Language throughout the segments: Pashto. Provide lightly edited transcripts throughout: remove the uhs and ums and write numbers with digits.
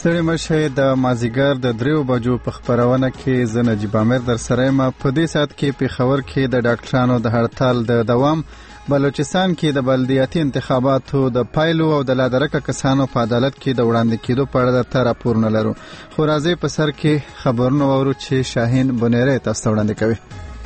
ستړي مشه د مازیګر د 3 بجو په خبرونه کې زه نجیب عامر در سره یم. په دې ساعت کې پېښور کې د ډاکټرانو د هړتال د دوام، بلوچستان کې د بلدیاتي انتخاباتو د پایلو او د لادرکه کسانو په عدالت کې د وړاندې کېدو په اړه درته راپورونه لرو. خو راځئ په سر کې خبرونه واورو چې شاهین بنیری تاسو ته وړاندې کوي.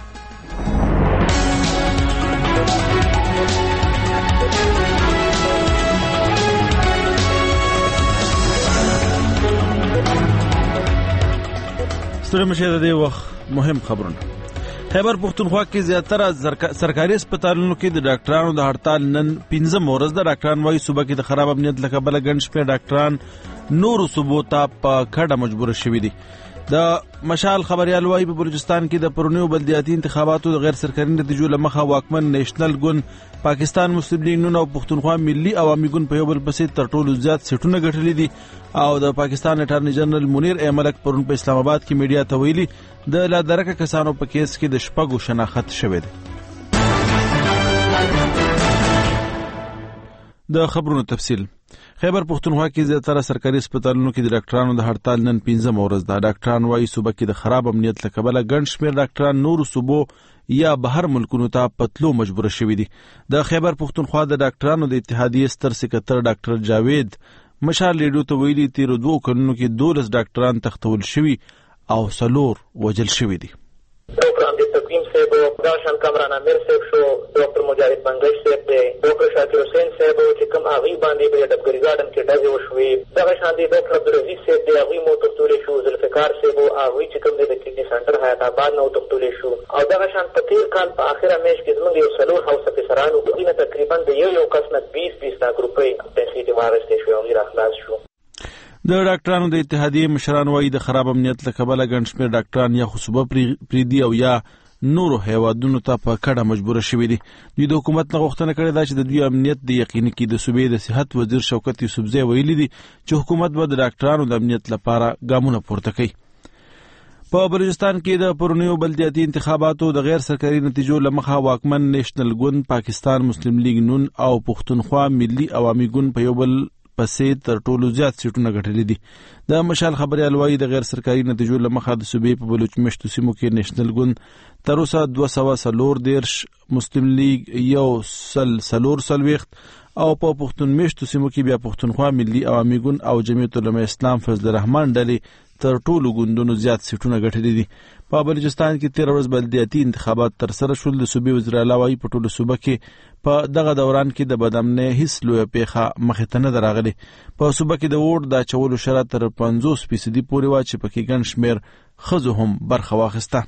ستړي مشه د دې وخت مهم خبرونه. خیبر پښتونخوا کې زیاتره سرکاري هسپتالونو کې د ډاکټرانو د هړتال نن 15 ورځ د ډاکټران وايي صوبه کې د خراب امنیت له کبله ګڼ شمېر ډاکټران نورو صوبو ته په کډه مجبور شوي دي. د مشال خبريال وايي په بلوچستان کې د پرونیو بلدیاتي انتخاباتو د غیر سرکاري نتیجو له مخه واکمن نیشنل ګوند، پاکستان مسلم لیگ نون او پښتونخوا ملي عوامي ګوند په یو بل پسې تر ټولو زیات سیټونه ګټلي دي. او د پاکستان اټارنی جنرال منیر ملک پرون په اسلام آباد کې میډیا ته ویلي د لادرکه کسانو په کیس کې د شپږو شناخت شوی دی. د خبرونو تفصیل. خیبر پښتونخوا کې زیاتره سرکاري هسپتالونو کې د ډاکټرانو د هړتال نن 15 ورځ ده. ډاکټران وايي صوبه کې د خراب امنیت له کبله ګڼ شمېر ډاکټران نورو صوبو یا بهر ملکونو ته پتلو مجبور شوي دي. د خیبر پښتونخوا د ډاکټرانو د اتحادیې ستر سکرټر ډاکټر جاوید مشال ریډیو ته ویلي تیرو 2 کلونو کې 12 ډاکټران تختول شوي او 4 وجل شوي دي. ډاکټر امجد تقویم صاحب، داشان کامران امیر صاحب شو، ډاکټر مجاهد منګش صاحب دی، ډاکټر شاکر حسین صاحب چې کوم هغوی باندې به ډبګري ګارډن کې ډزې وشوې، دغه شان دی ډاکټر عبدالعزیز صاحب دی، هغوی مو تختولی شو، ذوالفقار صاحب هغوی چې کوم دی د کډني سنټر حیات آباد نه تختولی شو. او دغه شان په تېر کال په آخره میاشت کې زموږ یو 4 هاوس افیسرانو هغوی نه تقریبا د یو کس نه 20 لاک روپۍ پیسې دې واخیستې شوې، هغوی راخلاص شو. د ډاکټرانو د اتحادیې مشران وايي د خراب امنیت له کبله ګڼ شمېر ډاکټران یا خو صوبه پرېږدي او یا نورو هیوادونو ته په کډه مجبوره شوي دي. دوی د حکومت نه غوښتنه کړې ده چې د دوی امنیت د یقیني کړي. د صوبې د صحت وزیر شوکت یوسفزی ویلي دي چې حکومت به د ډاکټرانو د امنیت لپاره ګامونه پورته کوي. په بلوچستان کې د پرونیو بلدیاتي انتخاباتو د غیر سرکاري نتیجو له مخه واکمن نیشنل ګوند، پاکستان مسلم لیگ نون او پښتونخوا ملي عوامي ګوند په یو بل پسې تر ټولو زیات سیټونه ګټلي دي. د مشال خبريال وايي د غیر سرکاري نتیجو له مخه د صوبې په بلوچ مشتو سیمو کې نیشنل ګوند تر اوسه 240 مسلم لیگ 140 او په پښتون مشتو سیمو کې بیا پښتونخوا ملي عوامي ګوند او جمعیت العلماء اسلام فضل الرحمن ډلې تر ټولو ګوندونو زیات سیټونه ګټلي دي. په بلوچستان کې 13 ورځ بلدیاتي انتخابات تر سره شول. د صوبې وزیر اعلی وايي په ټوله صوبه کې په دغه دوران کې د بدامنۍ هیڅ لویه پیښه مخې ته نه ده راغلې. په صوبه کې د ووټ د اچولو شرط تر 50% پورې وه چې پکې ګڼ شمېر ښځو هم برخه واخیسته.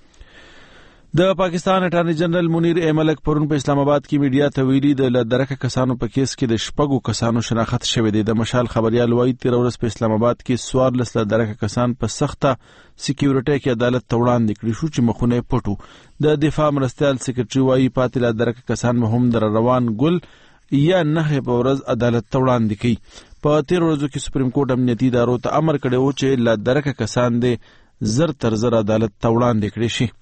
د پاکستان اټارنی جنرال منیر ملک پرون په اسلام آباد کې میډیا ته ویلي د لادرکه کسانو په کیس کې د 6 کسانو شناخت شوی دی. د مشال خبريال وايي تیر ورځ په اسلام آباد کې 14 لادرکه کسان په سخته سکیورټي کې عدالت ته وړاندې کړي شو چې مخونه پټو. د دفاع مرستيال سکرټري وايي پاتې لادرکه کسان هم در روان ګل یا نه په ورځ عدالت ته وړاندې کړي. په تیر ورځو کې سپریم کورټ امنیتي ادارو ته امر کړی و چې لادرکه کسان دې زر تر زر عدالت ته وړاندې کړي شي.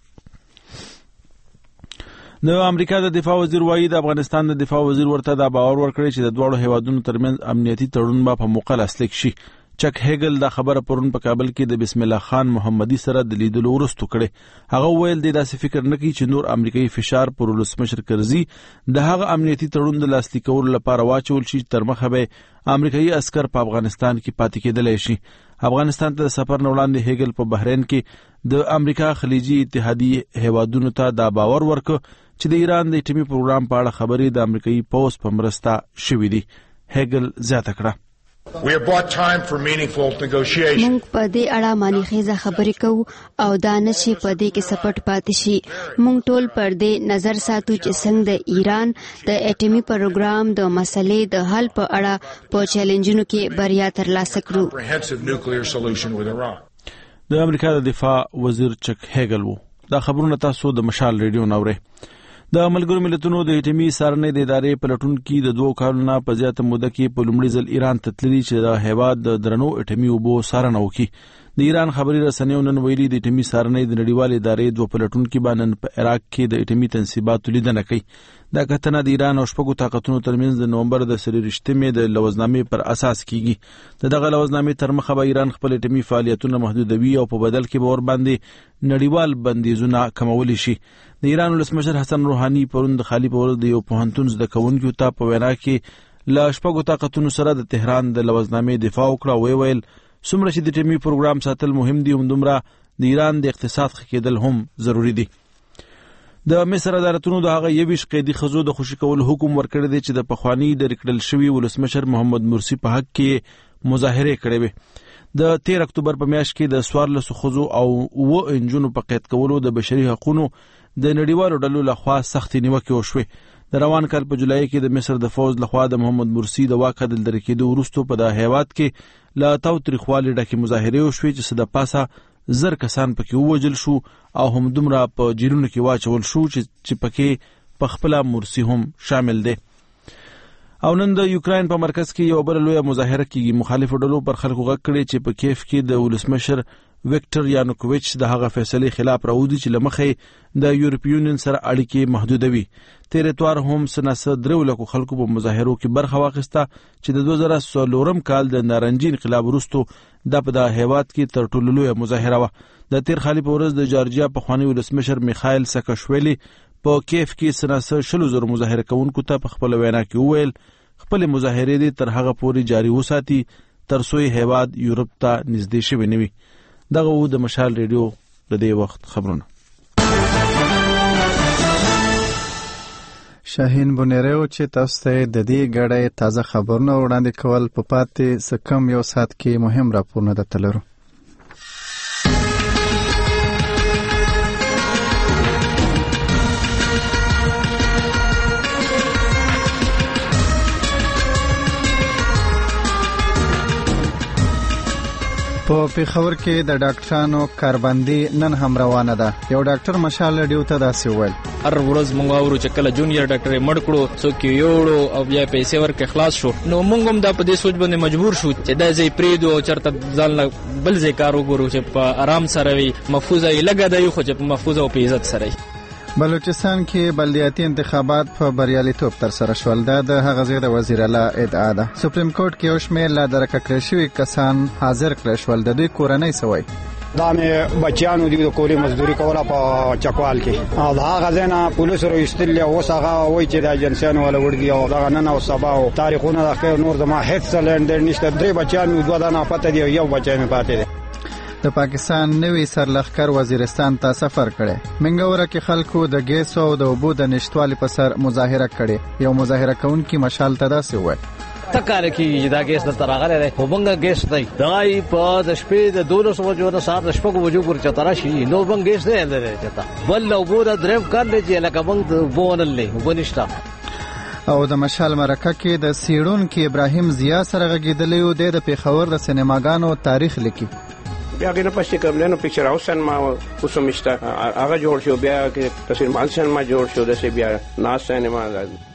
د امریکا د دفاع وزیر وايي د افغانستان د دفاع وزیر ورته دا باور ورکړي چې د دوړو هیوادونو ترمنځ امنیتي تړون به په موقع لاسلیک شي. چک هیګل دا خبره پرون په کابل کې د بسم الله خان محمدي سره د لیدلو وروسته کړي. هغه ویل دی داسې فکر نه کوي چې نور امریکایي فشار پر ولسمشر کرزي د هغه امنیتي تړون د لاسلیکولو لپاره واچول شي تر مخه به امریکایي عسكر په افغانستان کې پاتې کېدلی شي. افغانستان ته د سفر نه وړاندې هیګل په بحرین کې د امریکا خلیجي اتحادیې هیوادونو ته دا باور ورکړ چې د ایران د اټومي پروګرام په اړه خبرې د امریکایي پوځ په مرسته شوې دي. هیګل زیاته کړه مونږ په دې اړه معنی خیزه خبرې کوو او دا نه چې په دې کې سپټ پاتې شي. مونږ ټول پر دې نظر ساتو چې څنګه د ایران د اټومي پروګرام د مسلې د حل په اړه په چیلنجونو کې بریا ترلاسه کړو. د امریکا د دفاع وزیر چک هیګل وو. دا خبرونه تاسو د مشال ریډیو نورې. د ملګرو ملتونو د اټومي څارنې د ادارې پلټونکي د 2 کالونو په زیاته موده کې په لومړي ځل ایران ته تللي چې د هیواد د درنو اټومي اوبو څارنه وکړي. د ایران خبري رسنیو نن ویلي د اټومي سارنۍ د نړیوال ادارې دوه پلټونکو باندې په عراق کې د اټومي تنصیباتو لیدنه کوي. دا کتنه د ایران او شپږو طاقتونو ترمنځ د نومبر د 23 د لوزنامې پر اساس کیږي. دغه لوزنامې تر مخه به ایران خپل اټومي فعالیتونه محدودوي او په بدل کې به ور باندې نړیوال بندیزونه کمولی شي. د ایران ولسمشر حسن روحاني پرون د خالی په ورځ د یو پوهنتون زده کوونکو ته په وینا کې له شپږو طاقتونو سره د تهران د لوزنامې دفاع وکړه او ویل څومره چې د اټومي پروګرام ساتل مهم دي همدومره د ایران د اقتصاد ښه کېدل هم ضروری دي. د مصر عدالتونو د هغه 21 قیدي ښځو د خوشي کولو حکم ورکړی دی چې د پخوانی د ریکړل شوی ولسمشر محمد مرسی په حق کې مظاهره کړې وي. د 13 اکتوبر په میاشت کې د 14 ښځو او 9 انجونو په قید کولو د بشري حقوقو د نړیوالو ډلو لخوا سخت نیوکه وشوه. د روان کال په جولای کې د مصر د فوج لخوا د محمد مرسی د واک د لرې کېدو وروسته په د هیواد کې لا تاوتریخوالي ډکه مظاهره وشوه چې د پاسه 1000 کسان پکې ووجل شو او هم دومره په جیلونو کې واچول شو چې پکې په خپل مرسی هم شامل دي. او نن د یوکرين په مرکز کې یو بل لوی مظاهره کیږي. مخالفو ډلو پر خلکو غږ کړي چې په کیف کې د ولسمشر ویکټر یانوکوویچ د هغه فیصله خلاف راوځي چې لمخې د یورپی یونین سره اړیکې محدودوي. تیر اتوار هم سناسه 3 لکو خلکو په مظاهرو کې برخه واخیسته چې د 2014 کال د نارنجي انقلاب وروسته د هیواد کې تر ټولو لوی مظاهره و. د تیر خالي په ورځ د جارجیا پخوانی ولسمشر میخائیل ساکاشویلی په کیف کې سناسه 100,000 مظاهره کوونکو ته په خپل وینا کې وویل خپل مظاهره دي تر هغه پورې جاری وساتي تر څو هیواد یورپ ته نږدې شي ونوي. دغه د مشال ریډیو د دې وخت خبرونه. شاهین بونیرو چې تاسو ته د دې غړې تازه خبرونه وړاندې کول په پاتې سکم یو ساعت کې مهم راپورونه د تلرو. په پیښور کې د ډاکټرانو کاربندي نن هم روانه ده. یو ډاکټر مشال ډیو ته داسې وویل هر ورځ مونږ اورو چې کله جونیئر ډاکټر مړ کړو څوک یوړو او بیا پیسې ورکړي خلاص شو. نو مونږ هم دا په دې سوچ باندې مجبور شو چې دا ځای پریدو او چرته ځان بل ځای کار وګورو چې په آرام سره وي محفوظه یې لګا دی خو چې په محفوظه او په عزت سره. بلوچستان کې بلدیاتي انتخابات په بریالیتوب تر سره شول. دا د هغه ځای د وزیر اعلی ادعا ده. سپریم کورټ کې یو شمېر لا درک کړی شوي کسان حاضر کړل شول. د دوی کورنۍ سوي دا مې بچیانو دی د کولی مزدوري کوله په چکوال کې او دا غزنه پولیس رو استل او سغه وای چې د اجنسیانو ولا وړدي او دا نن او سبا او تاریخونه د خیر نور زما هیڅ سلندر نشته. درې بچیانو دوه دانه پته دی یو بچی مې پاتې دی. د پاکستان نوی سرلښکر وزیرستان ته سفر کړي. منګوره کې خلکو د ګیس او د اوبو د نشټوالي په سر مظاهره کړي. یو مظاهره کوونکی مشال ته داسې وویل تکاره کې دا ګیس د تراغله ده وبنګ ګیس دی دای په د شپې د 200 بجو نه سات د شپږ بجو پر چترا شي نو بنګ ګیس نه لري چتا بل لو بو د دریم کار لږه لکه بنګ بونلې وبنشتا. او د مشال مرکه کې د سیړون کې ابراهیم ضیا سره غږیدلی د پیښور د سینماګانو تاریخ لیکي. بیا غیر پښې کوملنو پکچر هاوس ما وسمشته هغه جوړ شو. بیا کې تصویر مالشن ما جوړ شو د سی بیا ناس سینما.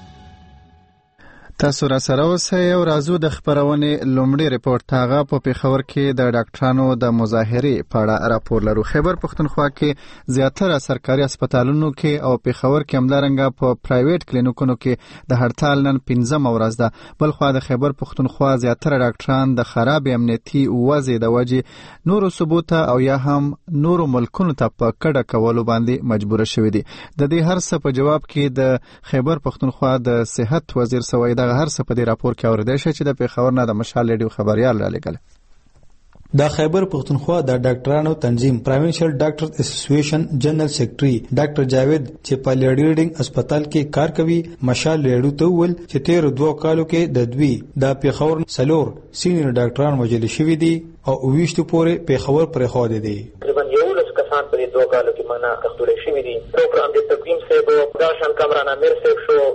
تاسو را سره اوسئ او راځو د خبرونې لومړی ریپورت هغه په پیښور کې د ډاکټرانو د مظاهرې په اړه راپور لرو. خیبر پښتونخوا کې زیاتره سرکاري هسپتالونو کې او پیښور کې همدارنګه په پرایویټ کلینیکونو کې د هړتال نن 15 ورځ ده. بل خو د خیبر پښتونخوا زیاتره ډاکټران د خراب امنیتي وضع د وجې نورو ثبوت او یا هم نورو ملکونو ته په کډه کولو باندې مجبور شوي دي. د دې هر څه په جواب کې د خیبر پښتونخوا د صحت وزیر سوي هر څه په دې راپور کې اوریدل شي چې د پیښور نه د مشال ریډیو خبريال را لګل. د خیبر پښتونخوا د ډاکټرانو تنظیم پروینشل ډاکټر اسوسییشن جنرال سیکریټري ډاکټر جاوید چې په لیډینګ هسپتال کې کار کوي مشال ریډیو ته ول چې تیر 2 کالو کې د دوی د پیښور سلور سینیئر ډاکټران وجل شوی دي او 20 پورې پیښور پرې خو دي. تقریبا 11 کسان په 2 کالو کې معنا کښتول شوی دي. ډاکټر امجد تقویم صاحب، داشان کامران امیر صاحب شو، ډاکټر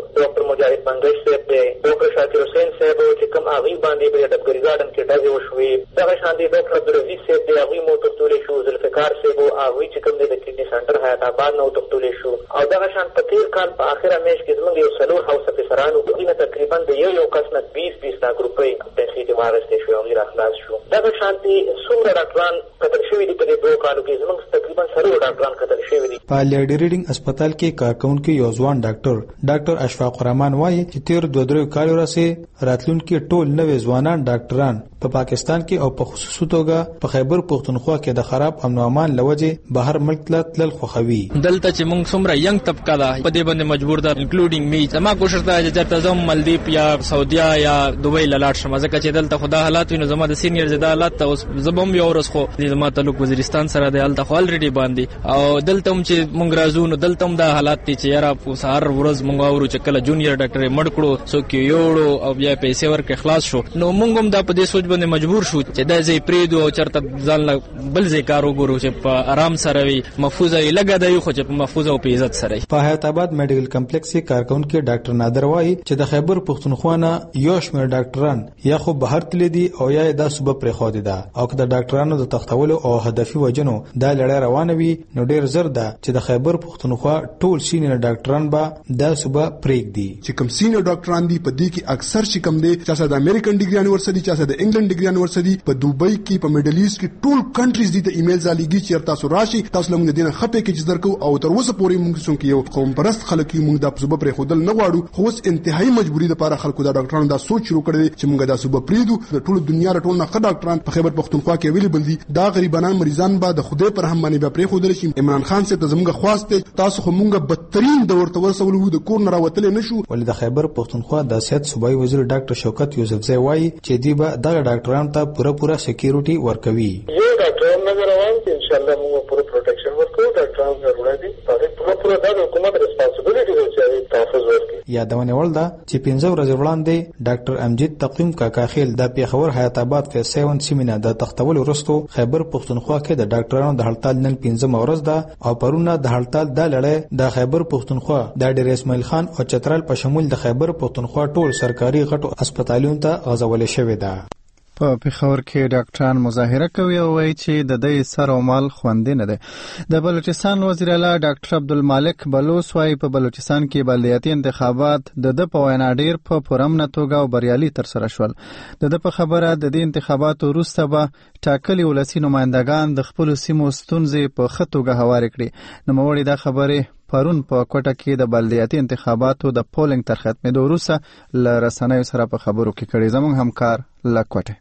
ډاکټر مجاهد منګش صاحب دی، ډاکټر شاکر حسین صاحب چې کوم هغوی باندې په ډبګري ګارډن کې ډزې وشوې، دغه شان دی ډاکټر عبدالعزیز صاحب دی، هغوی مو وتښتولی شو، ذوالفقار صاحب هغوی چې کوم دی د کډني سنټر حیات آباد نه وتښتولی شو، او دغه شان په تېر کال په آخره میاشت کې زموږ یو 4 هاوس افیسرانو هغوی نه تقریبا د یو کس نه 20 لاک روپۍ پیسې ترې واخیستې شوې، هغوی راخلاص شو. دغه شانتې څومره ډاکټران قتل شوي دي په دې 2 کالو کې، زموږ تقریبا 4 ډاکټران قتل شوي دي. په لیډي ریډینګ هسپتال کې کارکونکي یو ځوان ډاکټر اشفاق الرحمن وایي چې تیر 2 کالو راځي راتلونکي ټول نوې ځوانان ډاکټران په پاکستان کې او په خصوصي توګه په خیبر پختونخوا کې د خراب امن او امان لوجه بهر ملک تلل خوخوي. دلته چې موږ څومره ینګ طبقه ده په دې باندې مجبور ده انکلوډینګ می زما کوشش ده چې چرته زم مالدیپ یا سعودیا یا دوبۍ لاړ شم، ځکه چې دلته خدا حالات وینو زما د سینیئر زده حالات ته اوس زبم یو ورځ خو زما تعلق وزیرستان سره دی، هلته خو الریډي باندې او دلته هم چې موږ راځو نو دلته هم دا حالات دي چې یاره هر ورځ موږ اورو چې کله جونیئر ډاکټر یې مړ کړو، څوک یې یوړو او بیا پیسې ورکړې خلاص شو. نو موږ هم دا په دې سوچ باندې مجبور شو چې دا ځای پرېږدو او چېرته ځان له بل ځای کار وګورو چې په ارام سره وي، محفوظه یې لږه دی خو چې په محفوظه او په عزت سره وي. په حیات آباد میډیکل کمپلیکس کې کارکونکي ډاکټر نادر وایي چې د خیبر پختونخوا نه یو شمېر ډاکټران یا خو بهر تللي دي او یا دا صوبه پرېښودې ده، او که د ډاکټرانو د تختولو او هدفي وجنو دا لړۍ روانه وي نو ډېر زر ده چې د خیبر پختونخوا ټول سینیئر ډاکټران به دا صوبه پرېږدي. چې کوم سینیئر ډاکټران دي په دې کې اکثر چې کوم دي چې د امریکن ډیګریان ورسدي، چې د انګلند ډیګریان ورسدي، په دوبۍ کې په میډل ایست کې ټول کنټریز دي ته ایمیل زاليږي چې تاسو راشي، تاسو لمونږ دینه خپې کې چې درکو او تر اوسه پورې موږ څنګه یو قوم پرست خلک یو موږ د صوبه پرې خودل نه غواړو، خو اوس انتهایی مجبوری ده لپاره خلکو د ډاکټرانو دا سوچ شروع کړی چې موږ د صوبه پریدو، د ټول دنیا ټول نه ډاکټران په خیبر پختونخوا کې اویلیبل دي، دا غریبانان مریضان به د خدای پر هم باندې پرې خودل شي. عمران خان صاحب ته زموږ خواسته تاسو خو موږ بدترین دور ته ورسولو د کور نه راوتل نشو. ولې د خیبر پختونخوا د سیاست صوبایي وزیر ډاکټر شوکت یوسفزئی وایي چې دی به د ډاکټرانو ته پوره سکیورټي ورکوي. یو ډاکټران نه روان دي، ان شاء الله موږ پوره پروټیکشن ورکوو، ډاکټرانو ضرورت دي پوره دا د حکومت ریسپانسیبিলিټي ده چې تحفظ ورکړي. یادونه ول ده چې 15 ورځې وړاندې ډاکټر امجد تقویم کاکا خیل د پیښور حیات آباد فیز 7 سیمینار د تختول وروسته خیبر پختونخوا کې د ډاکټرانو د هړتال نن 15 ورځ ده او پرونه د هړتال د لړۍ د خیبر پختونخوا د ډیر اسماعیل خان او چترال په شمول د خیبر پختونخوا ټول سرکاري غټو هسپتالونو ته غځول شوې ده. په پېښور کې ډاکټران مظاهره کوي او وایي چې د دې سر او مال خوندې نه ده. د بلوچستان وزیر اعلی ډاکټر عبدالمالک بلوچ وایي په بلوچستان کې بلدیاتي انتخابات د په وینا ډیر په پرامنه توګه او بریالي تر سره شول. د په خبره د دې انتخاباتو وروسته به ټاکلي ولسي نمائندگان د خپل سیمو ستونزې په ښه توګه هوارې کړي. نوموړي دا خبره پرون په کوټه کې د بلدیاتي انتخاباتو د پولینګ تر ختمېدو وروسته له رسنیو سره په خبرو کې کړي. زموږ همکار له کوټه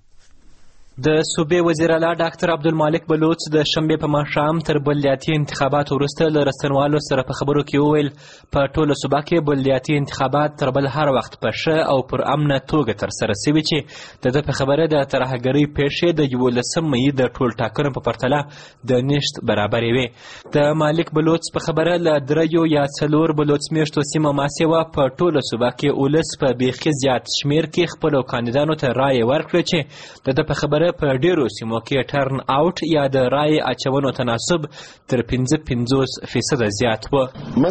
د صوبې وزیر اعلی ډاکټر عبدالمالک بلوچ د شنبې په ماښام تر بلدیاتي انتخاباتو وروسته له رسنیوالو سره په خبرو کې وویل په ټوله صوبه کې بلدیاتي انتخابات تر بل هر وخت په ښه او پر امنه توګه ترسره شوي چې د ده په خبره د ترهګرۍ پیښې د 11 مې د ټول ټاکنو په پرتله د نشت برابرې وې. د مالک بلوچ په خبره له 3 یا 4 بلوچ میشتو سیمه ماسیوه په ټوله صوبه کې ولس په بیخي زیات شمیر کې خپلو کاندیدانو ته رایې ورکړه چې د ده په خبره په ډیرو سیمو کې ټرن آوټ یا د رای اچونو تناسب تر 55% زیات و.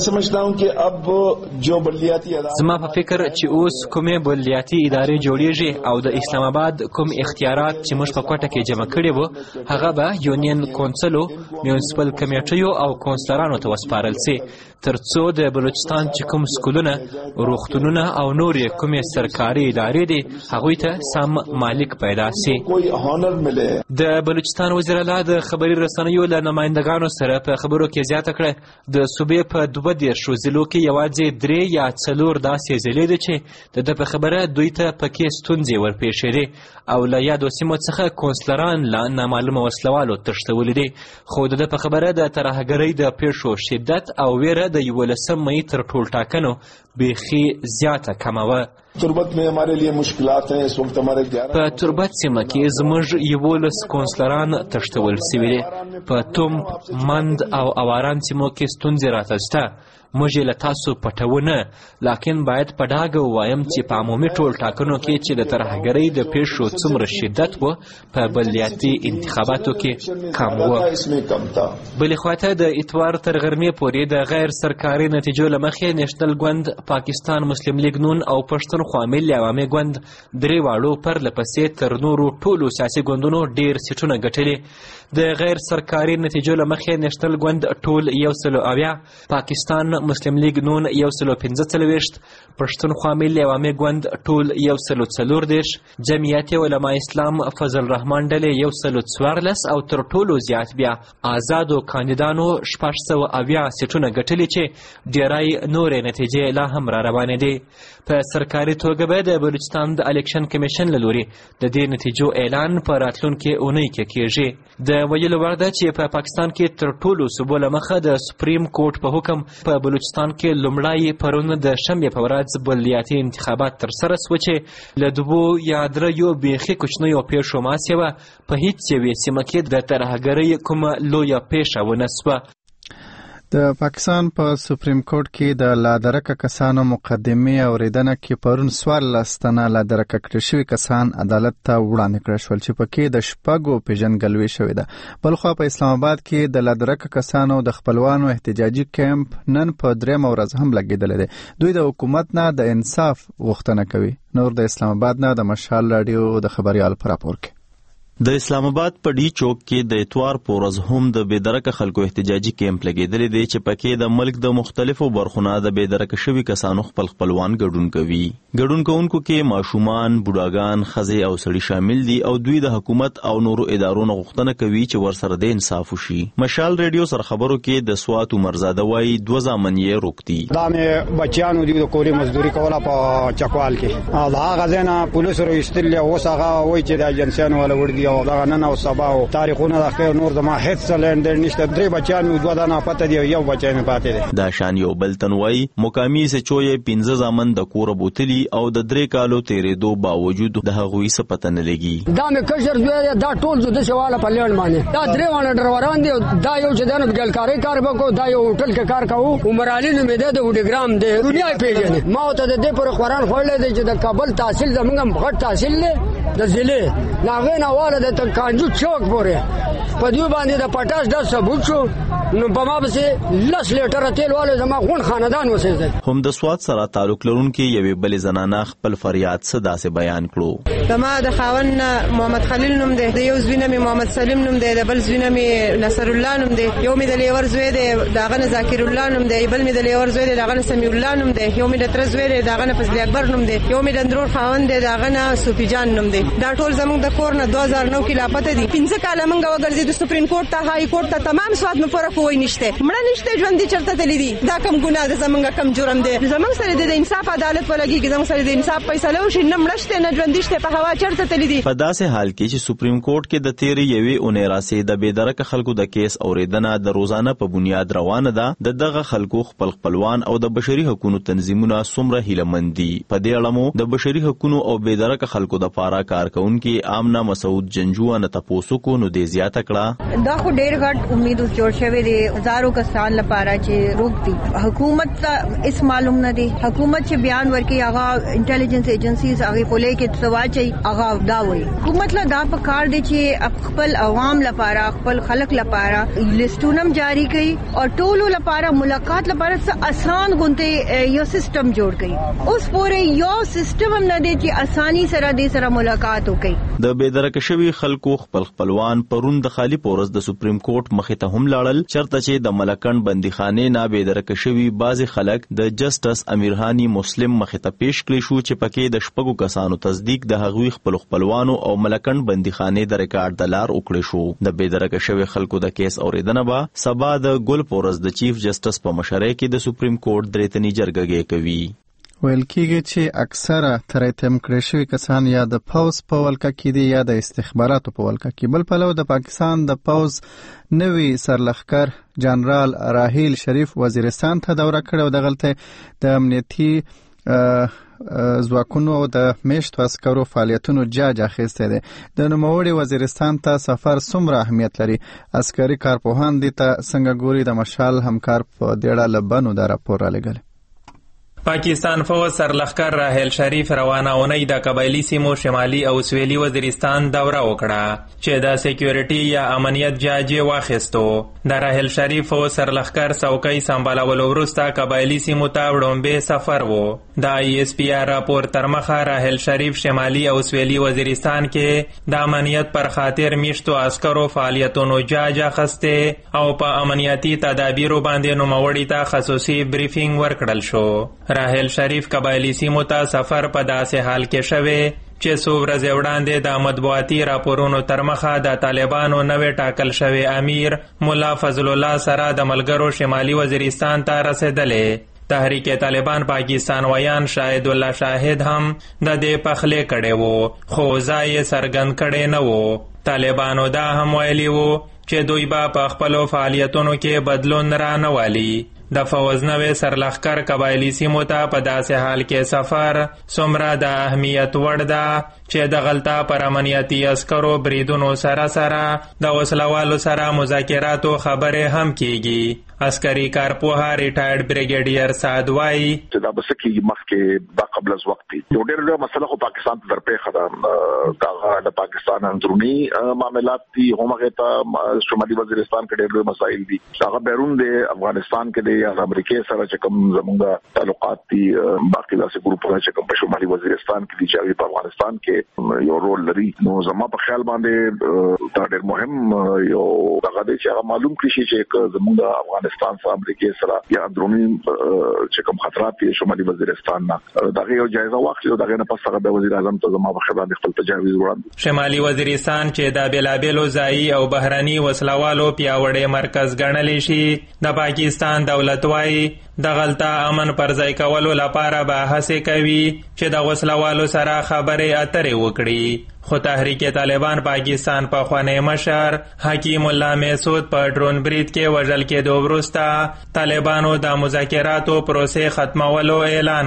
زما په فکر چې اوس کومې بلدیاتي ادارې جوړیږي او د اسلام آباد کوم اختیارات چې موږ په کوټه کې جمع کړي وو هغه به یونین کونسلو، میونسپل کمیټیو او کونسلرانو ته وسپارل سي ترڅو د بلوچستان چې کوم سکولونه، روغتونونه او نورې کومې سرکاري ادارې دي هغوی ته سم مالک پیدا سي. د بلوچستان وزیر اعلی د خبري رسنیو له نمائندګانو سره په خبرو کې زیاته کړه د صوبې په 22 ضلعو کې یوازې 3 یا 4 داسې ضلع دي چې د ده په خبره دوی ته پکې ستونزې ورپېښېدې او له یادو سیمو څخه کونسلران له نامعلومه وسلوالو تښتولي دي. خو د ده په خبره د ترهګرۍ د پیښو شدت او ویره د 11 مې تر ټول ټاکنو بیخي زیاته کمه وه. تربت میں ہمارے لیے مشکلات ہیں اس وقت ہمارے په تربت سیمه کې زموږ 11 کونسلران تښتول شوي دي. په توم، مند او اواران سیمو کې ستونزې راته شته. موږ له تاسو پټونه، لکن باید په ډاګه ووایم چې په عمومي ټول ټاکنو کې چې د ترهګرۍ د پیښو څومره شدت و په بلدیاتي انتخاباتو کې کم و. بلې خواته د اتوار تر غرمې پورې د غیر سرکاري نتیجو له مخې نیشنل ګوند، پاکستان مسلم لیگ نون او پښتونخوا ملي عوامي ګوند درې واړو پرله پسې تر نورو ټولو سیاسي ګوندونو ډېر سیټونه ګټلي. د غیر سرکاري نتیجو له مخې نیشنل ګوند ټول 170، پاکستان مسلم لیگ نون 145، پښتونخوا ملي عوامي ګوند ټول 144، جمعیت علماء اسلام فضل الرحمن ډلې 114 او تر ټولو زیات بیا آزادو کاندیدانو 670 سیټونه ګټلي چې ډېری نورې نتیجې لا هم را روانې دي. په سرکاري توګه به د بلوچستان د الیکشن کمیشن له لوري د دې نتیجو اعلان په راتلونکي اونۍ کې کیږي. د ویلو وړ ده چې په پاکستان کې تر ټولو صوبو له مخه د سپریم کورټ په حکم په بلوچستان کې لومړی پرون د شنبې په ورځ بلدیاتي انتخابات ترسره سوه چې له 2 یا 3 بیخي کوچنیو پیښو ماسیوه په هیڅ یوې سیمه کې د ترهګرۍ کومه لویه پیښه ونه سوه. د پاکستان په سپریم کورټ کې د لادرکه کسانو مقدمې اوریدنه کې پرون 14 تنه لادرکه کړي شوي کسان عدالت ته وړاندې کړل شول چې پکې د 6 پیژنګلوي شوې ده. بلخوا په اسلام آباد کې د لادرکه کسانو د خپلوانو احتجاجي کیمپ نن په 3 ورځ هم لګیدل دي. دوی د حکومت نه د انصاف غوښتنه کوي. نور د اسلام آباد نه د مشال رادیو د خبريال پر راپور کې. د اسلام آباد په ډی چوک کې د اتوار پورز هم د بېدرکه خلکو احتجاجي کیمپ لګیدلی دی چې پکې د ملک د مختلفو برخونه د بېدرکه شوي کسانو خپلوان ګډون کوي. ګډون کوونکو کې ماشومان، بوډاګان، ښځې او سړي شامل دي او دوی د حکومت او نورو ادارو نه غوښتنه کوي چې ورسره د انصاف وشي. مشال ریډیو سره خبرو کې د سوات عمرزاده وایي 2 زامن یې روکتي. دا مې بچیانو دی د کولې مزدوري کوله په چکوال کې. هغه ځای نه پولیسو راویستل اوس هغه وایي چې د ایجنسیانو والا وړ دي او دا نن او سبا او تاریخونه د خیر نور زما هیڅ لندر نشته. 3 بچیان مې 2 دانه پته دی، یو بچی مې پاتې دی. دا شان یو بل تنوي مقامی سچوي 15 زامن د کور بوتلی او د 3 کالو تیرېدو باوجود د هغوی څه پته نه لګي. دا مې کشر دوی دا ټول د شواله په لړ باندې دا 3 وانه ډروران دي. دا یو چې دنه ګلکاري کار وکړو، دا یو هوټل کې کار کوو. عمر علي نو مې د وډیګرام دی دنیا پیژنې. ما ته د دې پر قرآن خورلې دی چې د کابل تحصیل زمونږ غټ تحصیل له د ضلع ناغه نواله د کانجو چوک پورې په دوی باندې د پټاش د ثبوت شو. نو په ما بسې 10 لیټر تیل والے زما غون خاندان وسېږي. هم د سواد سره تعلق لرونکي یوې بلې زنانه خپل فریاد څه داسې بیان کړو. زما د خاون محمد خلیل نوم دی، د یو زوینه مې محمد سلیم نوم دی، د بل زوینه مې نصر الله نوم دی، یو مې د لیور زوی دی داغه ذاکر الله نوم دی، بل مې د لیور زوی دی داغه سمیع الله نوم دی، یو مې د تر زوی دی داغه فضل اکبر نوم دی، یو مې د اندرور خاون دی داغه صوفي جان نوم دی. دا ټول زموږ د کور نه 2009 کې لاپته دي. 15 کاله موږ وګرځې د سپریم کورټ ته، هاي کورټ ته، تمام سواد مې پوره کوی نشته، مړه نشته، ژوند دي چرته تللی دي. دا کم ګناه ده، زمونږ کم جرم دی. زمونږ سره د انصاف عدالت ولګي، زمونږ سره د انصاف فیصله وشي. نه مړشته نه ژوند دي په هوا چرته تللی دي. په داسې حال کې چې سپریم کورټ کې د تیرې یوې اونۍ راسي د بېدرکه خلکو د کیس اوریدنه د روزانه په بنیاد روانه ده. د دغه خلکو خپلوان او د بشري حقوقو تنظیمونه څومره هیلهمند دي. په دې اړه مو د بشري حقوقو او بېدرکه خلکو د پاره کارکونکي آمنه مسعود جنجو نه تاسو کو نو دې زیاته کړه. دا خو ډېر غټ امید جوړ شوی دی هزارو کسان لپاره چې روکتي. حکومت ته اس معلوم نه دی. حکومت چې بیان ورکي هغه انټيليجنس ایجنسیز هغه په لې کې سوال چي هغه دا وایي. حکومت لا دا په کار دی چې خپل عوام لپاره خپل خلک لپاره لیستونه جاری کړي او ټولو لپاره ملاقات لپاره آسان غونته یو سیستم جوړ کړي. اوس پورې یو سیستم هم نه دی چې اساني سره دې سره ملاقات وکړي. د بېدرکه شوي خلکو خپلوان پرون د خالی پورز د سپریم کورټ مخې ته هم لاړل چرته چې د ملکن بندیخانې نه بېدرکه شوي بعضې خلک د جسټس امیرهانی مسلم مخې ته پیش کړي شو چې پکې د 6 کسانو تصدیق د هغوی خپلوانو او ملکن بندیخانې د ریکارډ د لار وکړي شو. د بېدرکه شوي خلکو د کیس اوریدنه به سبا د ګل پورز د چیف جسټس په مشرۍ کې د سپریم کورټ درېتنی جرګه کوي. ویل کېږي چې اکثره ترتیب کړی شوي کسان یا د پوز په ولکه کې دي یا د استخباراتو په ولکه کې. بل پلو د پاکستان د پوز نوی سرلښکر جنرال راحیل شریف وزیرستان ته دوره کړې او دغلته د امنیتي ځواکونو او د میشتو عسکرو فعالیتونو جاج اخیستی دی. د نوموړي وزیرستان ته سفر څومره اهمیت لري؟ عسکري کارپوهان دې ته څنګه ګوري؟ د مشال همکار په دې اړه له بنو دا راپور رالیږلی. پاکستان فوج سرلښکر راحیل شریف روانه اونۍ د قبایلي سیمو شمالي او سویلي وزیرستان دوره وکړه چې د سکیورټي یا امنیت جاج واخیستو. د راحیل شریف فوج سرلښکر څوکۍ سمبالولو وروسته قبایلي سیمو ته وړومبی سفر و. د ISPR راپور تر مخه راحیل شریف شمالي او سویلي وزیرستان کې د امنیت پر خاطر میشتو عسکرو فعالیتونو جاج اخیسته او په امنیتي تدابیرو باندې نوموړي ته خصوصي بریفینګ ورکړل شو. راحیل شریف قبایلی سیمو ته سفر په داسې حال کې شوی چې څو ورځې وړاندې د مطبوعاتي راپورونو تر مخه د طالبانو نوې ټاکل شوی امیر مولا فضل الله سره د ملګرو شمالي وزیرستان ته رسېدلی. تحریک طالبان پاکستان ویان شاهد الله شاهد هم د دې پخلی کړی وو خو ځای یې څرګند کړی نه وو. طالبانو دا هم ویلي وو چې دوی به په خپلو فعالیتونو کې بدلون را نه والي. د فوز نوې سرلښکر قبایلی سیمو ته په داسې حال کې سفر څومره د اهمیت وړ ده چې د غلطه پر امنیتي عسکرو بریدونو سره د وسلوالو سره مذاکراتو خبرې هم کیږي. عسکري کارپوه ریټایرډ بریګیډیر سعد وایي چې دا بس کې مخکې دا قبل از وخت یو ډېر لوی مسله خو پاکستان ته درپېښه ده. د پاکستان اندروني معاملات دي، همغه ته شمالي وزیرستان کې ډېر لوی مسایل دي. هغه بیرون د افغانستان کې د امریکای سره چې کوم زموږ تعلقات دي، باقي داسې ګروپونه چې کوم په شمالي وزیرستان کې دي چې په افغانستان کې یو رول لري. نو زما په خیال باندې دا ډېر مهم یو هغه دی چې هغه معلوم کړي شي چې زموږ افغانستان سره امریکای سره یا اندروني چې کوم خطرات دي شمالي وزیرستان نه دغه یو جایزه واخلي او دغه نه پس هغه د وزیر اعظم ته زما په خیال باندې خپل تجاویز وړاندې. شمالي وزیرستان چې د بېلابېلو ځایي او بهرني وسلوالو پیاوړی مرکز ګڼلی شي، د پاکستان دولت وایي د غلطه امن پر ځای کولو لپاره به هڅې کوي چې د وسلوالو سره خبرې اترې وکړي. خو تحریک طالبان پاکستان پخوانی مشر حکیم الله محسود په ډرون برید کې وژل کېدو وروسته طالبانو د مذاکراتو پروسې ختمولو اعلان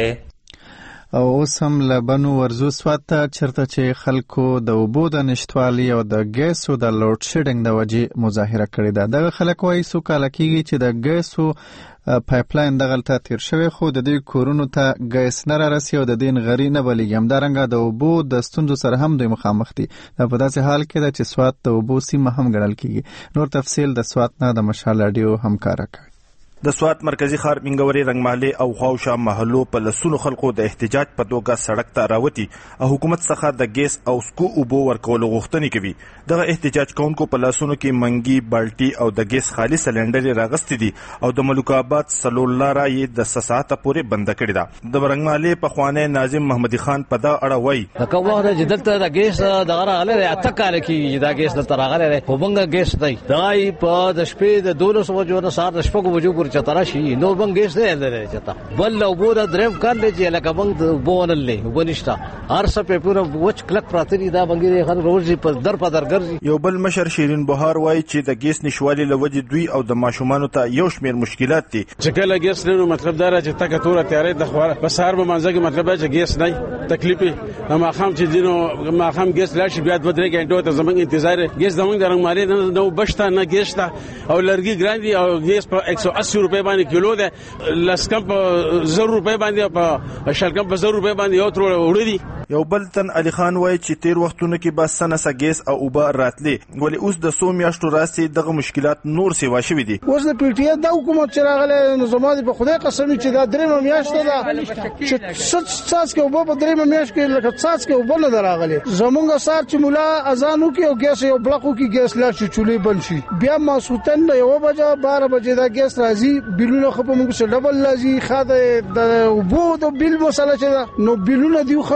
کړی. او اوس هم له بنو ورزو سوات ته چېرته چې خلکو د اوبو د نشتوالي او د ګیسو د لوډ شیډینګ د وجې مظاهره کړې ده. دغه خلک وایي څو کاله کېږي چې د ګیسو پایپلاین دغلته تیر شوی خو د دوی کورونو ته ګیس نه رارسي او د دې نغري نه بلیږي. همدارنګه د اوبو د ستونزو سره هم دوی مخامخ دي. دا په داسې حال کې ده چې سوات د اوبو سیمه هم ګڼل کېږي. نور تفصیل د سوات نه د مشال راډیو همکاره کوي. د سوات مرکزی ښار منګوري رنگمالي او خواوشا محلو په لسونو خلکو د احتجاج په توګه سړک ته راوتی او حکومت څخه د ګیس او سکو اوبو ورکولو غوښتنې کوي. دغه احتجاج کوونکو په لاسونو کې منګي، بالټي او د ګیس خالي سلنډر راغستې دي او د ملک آباد سلول لاره یې د ساعته پورې بند کړې ده. د رنگمالي په خوانه ناظم محمدي خان په دا اړه وایي د کومه چې دلته د ګیس دغه راغله اته کال کې دا ګیس دلته راغله خو بنګ ګیس دی دای په د شپې د 12 بجو نه سهار د شپږ بجو چترا شي نو بنګ ګیس نه لري چتا بل لو بو د دریم کار لږه لکه بنګ بونل له ونشتا ارسه په پوره وچ کلک پراتري دا بنګي خلک روزي په در ګرځي. یو بل مشر شیرین بهار وایي چې د ګیس نشوالي لوجه دوی او د ماشومانو ته یو شمیر مشکلات دي. چې کله ګیس نه مطلب دا چې تک توره تیارې د خواره بس هر به منځه کې مطلب چې ګیس نه تکلیفي ما خام چې دینو ما خام ګیس لاشي بیا 2-3 غنټو ته زمونږ انتظار ګیس زمونږ د رنگمالي نو بشتا نه ګیس تا او لرګي ګراندي او ګیس په 180 روپے باندې کیلو ده، لسکم په 0 روپے باندې په شلکم په 0 روپے باندې یو تر وړي دي. یو بل تن علي خان وایي چې تیر وختونو کې بس سنسه ګیس او اوبه راتلي ولی اوس د 100 میاشتو راسي دغه مشکلات نور سیوا شوي دي. اوس د پی ټی ای د حکومت چې راغله نو زموږ په خدای قسم چې دا درېمه میاشت ده چې څاڅ کې اوبه په درېمه میاشت کې لکه څاڅ کې اوبه نه راغله. زمونږ سار چې مولا اذان وکي او ګیس یو بلکو کې ګیس لا چې چولې بل شي بیا ماسوتن یو بجه 12 بجې دا ګیس راځي بلونه خو په موږ سره ډبل لازم خاطر د اوبو د بل مسله چې نو بلونه دی خټه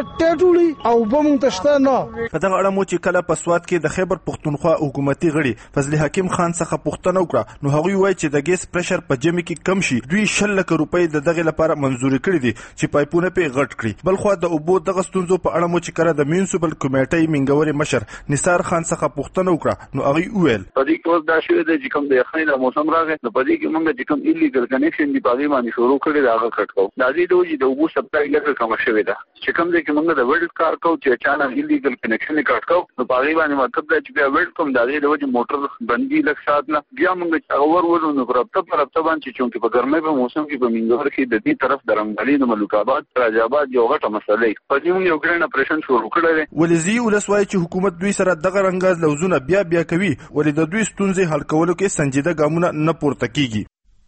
جوړي او بمون تشته نه. په دغه اړه مو چې کله په سواد کې د خیبر پختونخوا حکومتي غړي فضل حکیم خان څخه پوښتنه وکړه نو هغوی وایي چې د ګیس پرشر په جمی کې کم شي دوی 100 لک روپۍ د دغه لپاره منزوري کړې دي چې پایپونه په غټ کړي. بلخو د اوبو دغه ستونزو په اړه مو چې کړه د میونسپل کمیټې منګوري مشر نثار خان څخه پوښتنه وکړه نو هغوی وویل په دې کې دا شوی دی چې کوم د یخنۍ د موسم راغی نو په دې کې موږ چې کوم ایلیګل کنیکشن دی په دې باندې شروع کړی دا هغه کټ کوو. دا دې دوی د اوبو سپلای لږه کم شوی ده چې کوم دې کې موږ د ورلد کار کوو چې اچانک ایلیګل کنیکشن کټ کوو نو په دې باندې مطلب دا چې بیا ورلد کوم دا دې د موټر بندي لږ ساتنه بیا موږ اور ورو نو پرپته باندې چې په ګرمۍ په موسم کې په منګور کې د دې طرف درنګالي د ملوکاباد راجاباد یو غټه مسله ای په دې موږ یو ګرین اپریشن شروع کړی. ولزی ولسوای چې حکومت دوی سره دغه رنګاز لوزونه بیا کوي ولې د دوی ستونزې حل کولو کې سنجیده ګامونه نه پورته کیږي.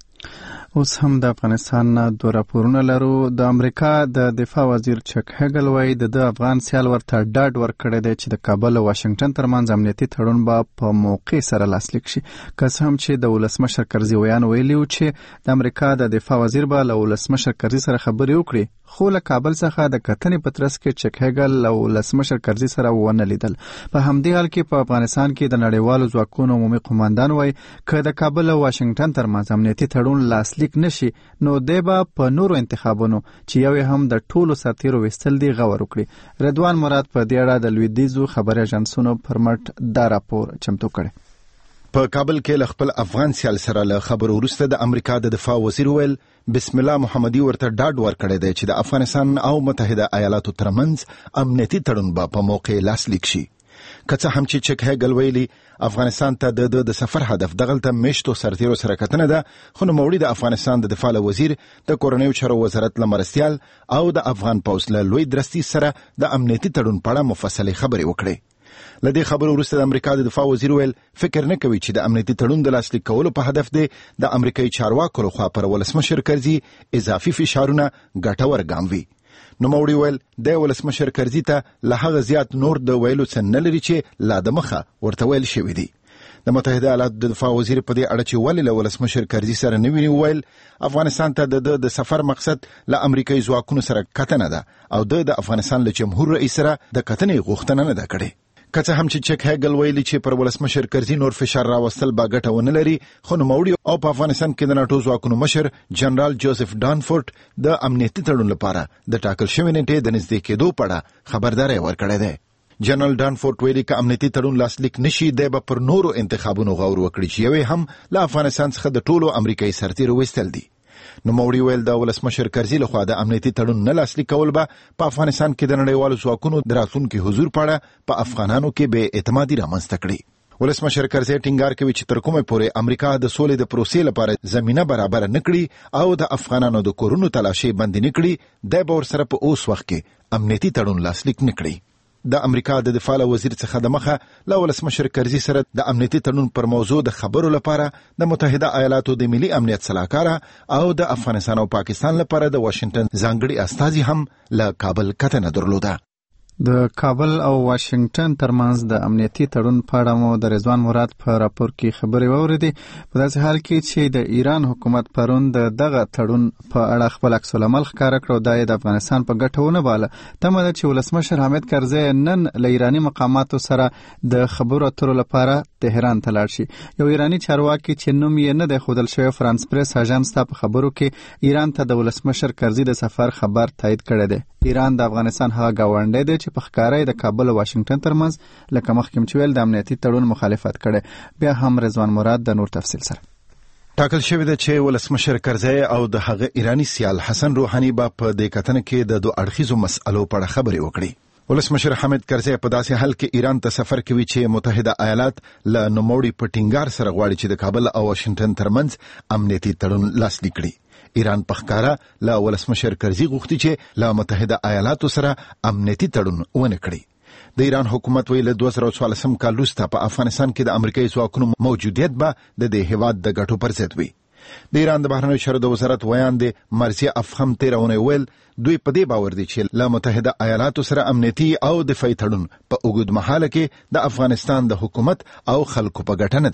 اوس هم د افغانستان نه دوه راپورونه لرو. د امریکا د دفاع وزیر چک هګل وایي د افغان سیال ورته ډاډ ورکړی دی چې د کابل او واشنگټن ترمنځ امنیتي تړون به په موقع سره لاسلیک شي. که څه هم چې د ولسمشر کرزي ویان ویلي و چې د امریکا د دفاع وزیر به له ولسمشر کرزي سره خبرې وکړي خو له کابل څخه د کتنې په ترڅ کې چک هګل له ولسمشر کرزي سره ونه لیدل. په همدې حال کې په افغانستان کې د نړیوالو ځواکونو عمومي قوماندان وایي که د کابل او واشنگټن ترمنځ امنیتي تړون لاسلیک نشي نو دی به په نورو انتخابونو چې یو هم د ټولو سرتیرو وستل دی غور وکړي. رضوان مراد په دې اړه د لویدیځو خبري اژانسونو پر مټ دا راپور چمتو کړی. په کابل کې ل خپل افغان سیال سره له خبرو وروسته د امریکا د دفاع وزیر ویل بسم الله محمدي ورته ډاډ ورکړی دی چې د افغانستان او متحده ایالاتو ترمنځ امنیتي تړون به په موقع لاسلیک شي. که څه هم چې چک هګل ویلي افغانستان ته د سفر هدف دغلته میشتو سرتیرو سره کتنه ده خو نوموړي د افغانستان د دفاع وزیر د کورنیو چارو وزارت لمرستيال او د افغان پولیس له لوی درستي سره د امنیتي تړون په اړه مفصلي خبرې وکړې. لدې خبرو وروسته د امریکا د دفاع وزیر ویل فکر نه کوي چې د امنیتي تړون د لاسلیک کولو په هدف دی د امریکایي چارواکو لخوا پر ولسمشر کرزي اضافي فشارونه ګټور ګام وي. نوموړي ویل د ولسمشر کرزي ته له هغه زیات نور د ویلو څه نه لري چې لا د مخه ورته ویل شوي دي. د متحده ایالاتو د دفاع وزیر په دې اړه چې ولې له ولسمشر کرزي سره نه ویني ویل افغانستان ته د سفر مقصد له امریکایي ځواکونو سره کتنه ده او د افغانستان له جمهور رئیس سره د کتنې غوښتنه نه ده کړې. که څه هم چې چک هګل ویلي چې پر ولسمشر کرزي نور فشار راوستل به ګټه ونه لري خو نوموړي او په افغانستان کې د ناټو ځواکونو مشر جنرال جوزف ډانفورد د امنیتي تړون لپاره د ټاکل شوې نیټې د نږدې کېدو په اړه خبرداری ورکړی دی. جنرال ډانفورد ویلي که امنیتي تړون لاسلیک نشي دی به پر نورو انتخابونو غور وکړي چې یوې هم له افغانستان څخه د ټولو امریکایي سرتیرو ویستل دي. نوموړي ویل د ولسمشر کرزي لخوا د امنیتي تړون نه لاسلیک کول به په افغانستان کې د نړیوالو ځواکونو د راتلونکي حضور په اړه په افغانانو کې بې اعتمادي رامنځته کړي. ولسمشر کرزي ټینګار کوي چې تر کومه پورې امریکا د سولې د پروسې لپاره زمينه برابر نه کړي او د افغانانو د کورونو تلاشي بند نه کړي د به ورسره په اوس وخت کې امنیتي تړون لاسلیک نه کړي. د امریکا د دفاع وزیر څخه د مخه له ولسمشر کرزي سره د امنیتي تړون پر موضوع د خبرو لپاره د متحده ایالاتو د ملي امنیت صلاحکار او د افغانستان او پاکستان لپاره د واشنگټن ځانګړي استازي هم له کابل کتنه درلوده. د کابل او واشنگټن ترمنځ د امنیتي تړون په اړه مو د رضوان مراد په راپور کې خبرې واوریدې. په داسې حال کې چې د ایران حکومت پرون دغه تړون په اړه خپل عکس العمل ښکاره کړ او دا د افغانستان په ګټه ونه باله. تمه ده چې ولسمشر حامد کرزي نن له ایراني مقاماتو سره د خبرو اترو لپاره تهران ته لاړ شي. یو ایراني چارواکي چې نوم یې نه دی ښودل شوی فرانس پریس اژانس ته په خبرو کې ایران ته د ولسمشر کرزي د سفر خبر تایید کړی دی. ایران د افغانستان هغه گاونډی دی چې په ښکاره د کابل او واشنگټن ترمنځ لکه مخکې چې ویل د امنیتي تړون مخالفت کړي. بیا هم رضوان مراد د نور تفصیل سره ټاکل شوی دی چې ولسمشر کرزي او د هغه ایرانی سیال حسن روحاني به په دې کتنه کې د دوه اړخیزو مسألو په اړه خبرې وکړي. ولسمشر حامد کرزي په داسې حال کې ایران ته سفر کوي چې متحده ایالات له نوموړي په ټینګار سره غواړي چې د کابل او واشنگټن ترمنځ امنیتي تړون لاسلیک کړي. ایران په ښکاره له ولسمشر کرزي غوښتي چې له متحده ایالاتو سره امنیتي تړون ونه کړي. د ایران حکومت ویل 2014 کال وروسته په افغانستان کې د امریکایي ځواکونو موجودیت به د دې هیواد د ګټو پر ضد وي. د ایران د بهرنیو چارو د وزارت ویان دی مرزي افخم تیرونه ویل دوی په دې باور دي چې له متحده ایالاتو سره امنیتي او دفاعي تړون په اوږد مهاله کې د افغانستان د حکومت او خلکو په ګټه نه دی.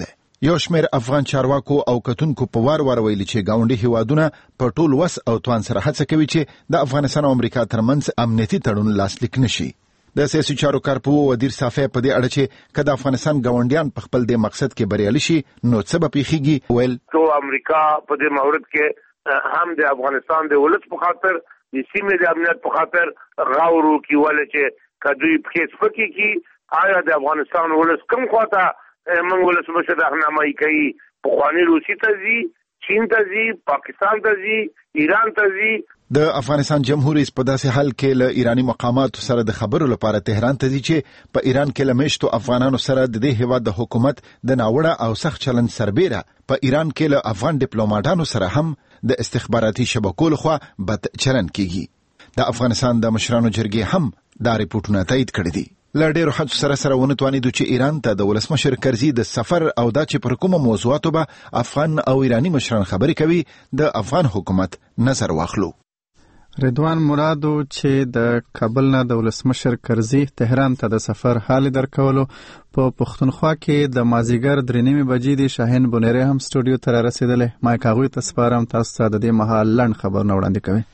یو شمېر افغان چارواکو او کتونکو په وار ویلي چې ګاونډي هیوادونه په ټول وس او توان سره هڅه کوي چې د افغانستان او امریکا ترمنځ امنیتي تړون لاسلیک نشي. د سیاسي چارو کارپوه ودیر صافی په دې اړه چې که د افغانستان ګاونډیان په خپل د مقصد کې بریالي شي نو څه به پیښیږي. ویل تو امریکا په دې مورد کې هم د افغانستان د ولس په خاطر د سیمې د امنیت په خاطر غاورو کې ول چې کدوې په سپکی کې آیا د افغانستان ولس کوم خواته موږ ولس مشه راهنمایي کوي. پخوانی روسي ته ځي، چین ته ځي، پاکستان ته ځي، ایران ته ځي. د افغانستان جمهور رئیس په داسې حال کې له ایرانی مقاماتو سره د خبرو لپاره تهران ته ځي چې په ایران کې له میشتو افغانانو سره د دې هیواد د حکومت د ناوړه او سخت چلند سربیره په ایران کې له افغان ډیپلوماټانو سره هم د استخباراتي شبکو لخوا بد چلند کیږي. د افغانستان د مشرانو جرګې هم دا ریپورتونه تایید کړي دي. له ډېرو حدسو سره ونه توانېدو چې ایران ته د ولسمشر کرزي د سفر او دا چې پر کومه موضوعاتو به افغان او ایرانی مشران خبرې کوي د افغان حکومت نظر واخلو. رضوان مرادو چې د کابل نه د ولسمشر کرزي تهران ته د سفر حال درکولو په پښتونخوا کې د مازیګر 3:30 بجې د شاهین بونیری هم سټوډیو ته رسیدلې. ما کاغوی ته سپارم تاسو ته د دې مهال لنډ خبرونه وړاندې کوي.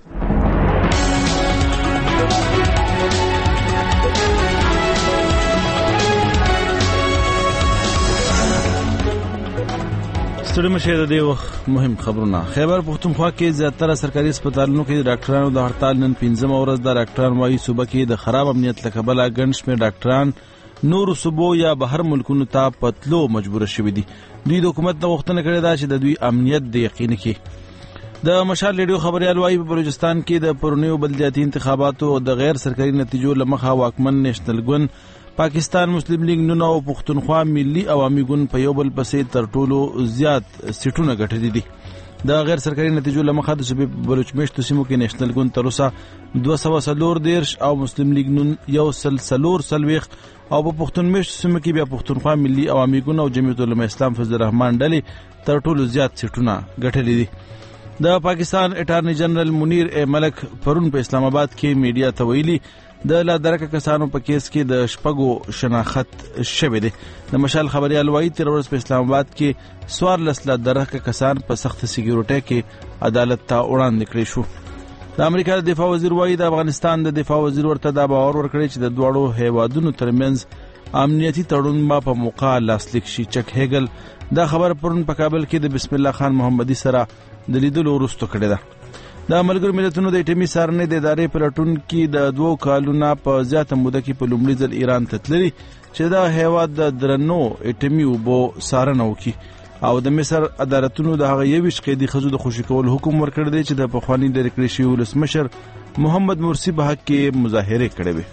ستړي مشه د دې وخت مهم خبرونه. خیبر پختونخوا کې زیاتره سرکاري هسپتالونو کې د ډاکټرانو د هړتال نن 15مه ورځ د ډاکټران وايي صوبه کې د خراب امنیت له کبله ګڼ شمېر ډاکټران نور صوبو یا بهر ملکونو ته پتلو مجبور شوي دي. دوی د حکومت نه غوښتنه کړې ده چې د دوی امنیت د یقیني کړي. د مشال ریډیو خبريال وايي په بلوچستان کې د پرونیو بلدیاتي انتخاباتو د غیر سرکاري نتیجو لمخه واکمن نېشنل ګوند پاکستان مسلم لیگ نون او پښتونخوا ملي عوامي ګوند په یو بل پسې تر ټولو زیات سیټونه ګټلي دي. د غیر سرکاري نتیجو لمخه د صوبې بلوچ میشتو سیمو کې نېشنل ګوند تر اوسه 240 او مسلم لیگ نون 140 او په پښتون میشتو سیمو کې بیا پښتونخوا ملي عوامي ګوند او جمعیت العلماء اسلام فضل الرحمن ډلې تر ټولو زیات سیټونه ګټلي دي. د پاکستان اټارنی جنرال منیر ملک پرون په اسلام آباد کې میډیا ته ویلي د لا درکه کسانو په کیس کې د شپږو شناخت شوی دی. د مشال خبريال وايي تر ورځ په اسلام آباد کې 14 لا درکه کسان په سخت سکیورټي کې عدالت ته وړاندې کړی شو. د امریکا د دفاع وزیر وايي د افغانستان د دفاع وزیر ورته دا باور ورکړي چې د دوړو هیوادونو ترمنځ امنیتي تړون ما په موقع لاسلیک شي. چک هیګل دا خبر پرون په کابل کې د بسم الله خان محمدي سره د لیدلو وروسته کړی ده. د ملګرو ملتونو د اټومي سارنې د ادارې په لټون کې د 2 کالونو په زیاته موده کې په لومړي ځل ایران ته تللی چې دا هیواد د درنو اټومي اوبو سارنه وکړي او د مصر عدالتونو د هغه 21 قیدي ښځو د خوشي کول حکم ورکړی دی چې د پخواني لرې کړی شوي ولسمشر محمد مرسي په حق کې مظاهرې کړې وې.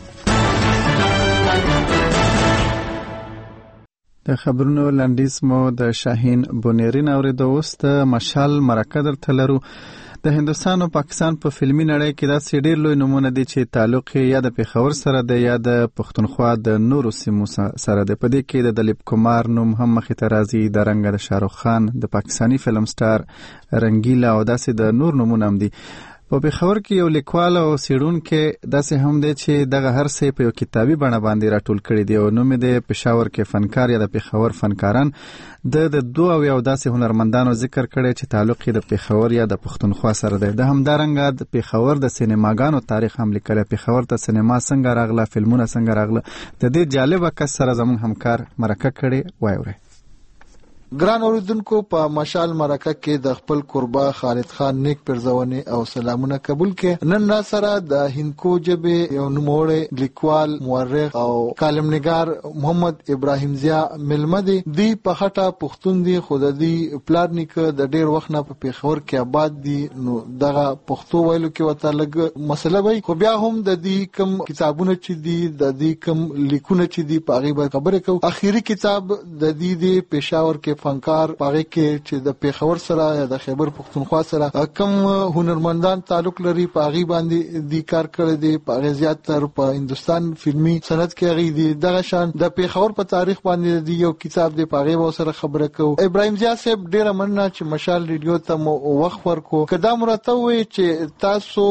د خبرونو لنډیز مو د شاهین بونیری اورېدو. اوس د مشال مرکه درته لرو. د هندوستان او پاکستان په فلمي نړۍ کې داسې ډېر لوی نمونه دي چې تعلق یا د پیښور سره دی یا د پښتونخوا د نورو سیمو سره دی. په دې کې د دلیپ کومار نوم هم مخې ته راځي، د رنګ د شاهرخ خان، د پاکستانی فلم سټار رنګیلا او داسې د نور نمونه هم دي. په پیښور کې یو لیکوال او څېړونکی داسې هم دی چې دغه هر څه په یو کتابي بڼه باندې راټول کړي دي او نوم یې د پېښور کې فنکار یا د پیښور فنکاران. د 2 او داسې هنرمندانو ذکر کړی چې تعلق یې د پیښور یا د پښتونخوا سره دی. د همدارنګه د پیښور د سینماګانو تاریخ هم لیکلی، پیښور ته سینما څنګه راغله، فلمونه څنګه راغله. د دې جالبه کس سره زموږ همکار مرکه کړې. وایورئ. ګران اوریدونکو، په مشال مرکه کې د خپل قربا خالد خان نیک پرزونې او سلامونه قبول کې نن را سره د هندکو ژبې یو نوموړی لیکوال، مورخ او کالمنګار محمد ابراهیم ضیا ملمه دی. دی په خټه پښتون دی، خو د دې پلار نیکه د ډېر وخت نه په پیښور کې آباد دی، نو دغه پښتو ویلو کې ورته لږ مسله وي. خو بیا هم د دې کوم کتابونه چې دي، د دې کوم لیکونه چې دي، په هغې به خبرې کوو. اخري کتاب د دې د پېښور کې فنکار پاره کې چې د پیښور سره یا د خیبر پختونخوا سره کم هنرمندان تعلق لري پاغي باندې دی کار کړی دی پاغي زیات تر په هندستان فلمي صنعت کې غي دی دغه شان د پیښور په تاریخ باندې دی یو کتاب دی پاغي و سره خبره کو. ابراهیم زیات صاحب ډیره مننه چې مشال ریډیو ته وخت ورکو. کدا مرته وي چې تاسو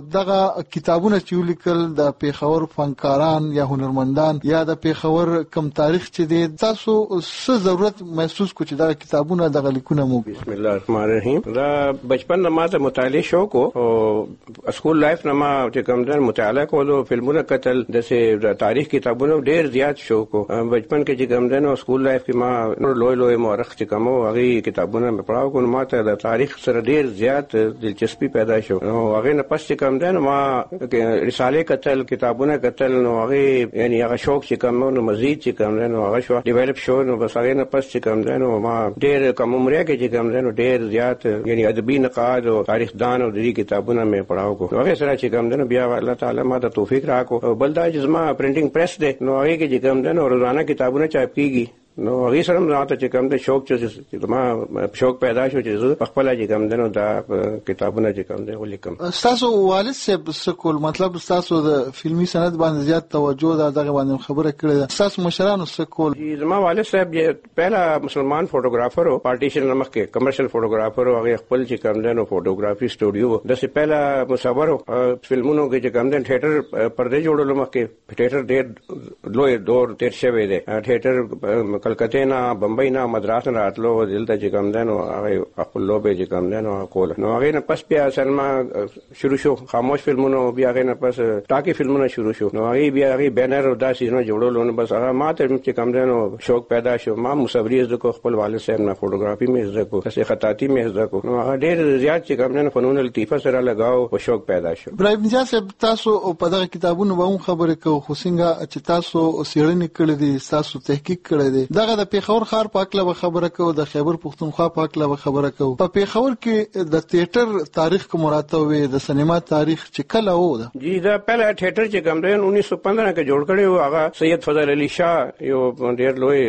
دغه کتابونه چې لیکل د پیښور فنکاران یا هنرمندان یا د پیښور کم تاریخ چې دی تاسو څه ضرورت محسوس کو چې دغه کتابونه دغه لیکونه مو؟ بسم الله الرحمن الرحیم. دا بچپن نه ماته مطالعه شوق او اسکول لایف نه ما چې کوم ځای مطالعه کولو فلمونه کتل د تاریخ کتابونه ډیر زیات شوق بچپن کې چې کوم ځای اسکول لایف کې ما لوی مورخ چې کوم هغه کتابونه مې پڑھاو کوم ماته د تاریخ سره ډیر زیات دلچسپي پیدا شو نو هغه نه پس چې کوم ځای ما رساله کتل کتابونه کتل نو هغه یعنی هغه شوق چې کوم نو مزید چې کوم ځای نو هغه شو ډیولپ شو نو بس هغه نه پس چې کوم ځای نو ما ډیر کوم عمر کې چې کوم ځای نو ډیر زیات یعنی ادبي نقاد او تاریخ دان او دې کتابونه مې پڑھاو کو هغه سره چې کوم ځای بیا الله تعالی ما ته توفیق راکو بلدا جسمه پرنټینګ پریس دی نو هغه کې چې کوم ځای روزانه کتابونه چاپ کیږي نو هغه سره ماته چې کوم د شوق چې ما شوق پیدا شو چې په خپل چې کوم دنو دا کتابونه چې کوم دی ولیکم. تاسو والد صاحب سکول مطلب تاسو د فلمي صنعت باندې زیات توجه دغه باندې خبره کړې تاسو مشرانو سکول؟ زما والد صاحب پہلا مسلمان فوټوګرافر او پارټیشن نمخ کې کمرشل فوټوګرافر او هغه خپل چې کوم دنو فوټوګرافي سټوډیو د سه پہلا مصور فلمونو کې چې کوم دن ټیټر پردې جوړولو مخ کې ټیټر ډېر لوی دور تیر شوی دی ټیټر کلکته نه بمبئی نه مدراس نه راتلو دلته چې کوم دنو هغه خپل لوبه چې کوم دنو کول نو هغه نه پس بیا سلمہ شروع شو خاموش فلمونو بیا هغه نه پس ټاکی فلمونه شروع شو نو هغه بیا هغه بینر او داسې نه جوړول نو بس هغه ماته چې کوم دنو شوق پیدا شو ما مصوری زکو خپل والد صاحب نه فوټوګرافي مې زکو څه خطاطي مې زکو نو هغه ډېر زیات چې کوم دنو فنون لطیفه سره لگاو او شوق پیدا شو. ابراهیم صاحب تاسو په دغه کتابونو به خبرې کوو خو څنګه چې تاسو سیړنې کړې دي تاسو تحقیق کړی دی دغه د پیښور ښار په اړه به خبره کوو د خیبر پختونخوا په اړه به خبره کوو. په پیښور کې د تیاتر تاریخ کوم راته وي د سینما تاریخ چې کله و ده؟ جی دا پہلا تیاتر چې کوم دی 1915 کې جوړ کړی و هغه سید فضل علي شاه یو ډېر لوی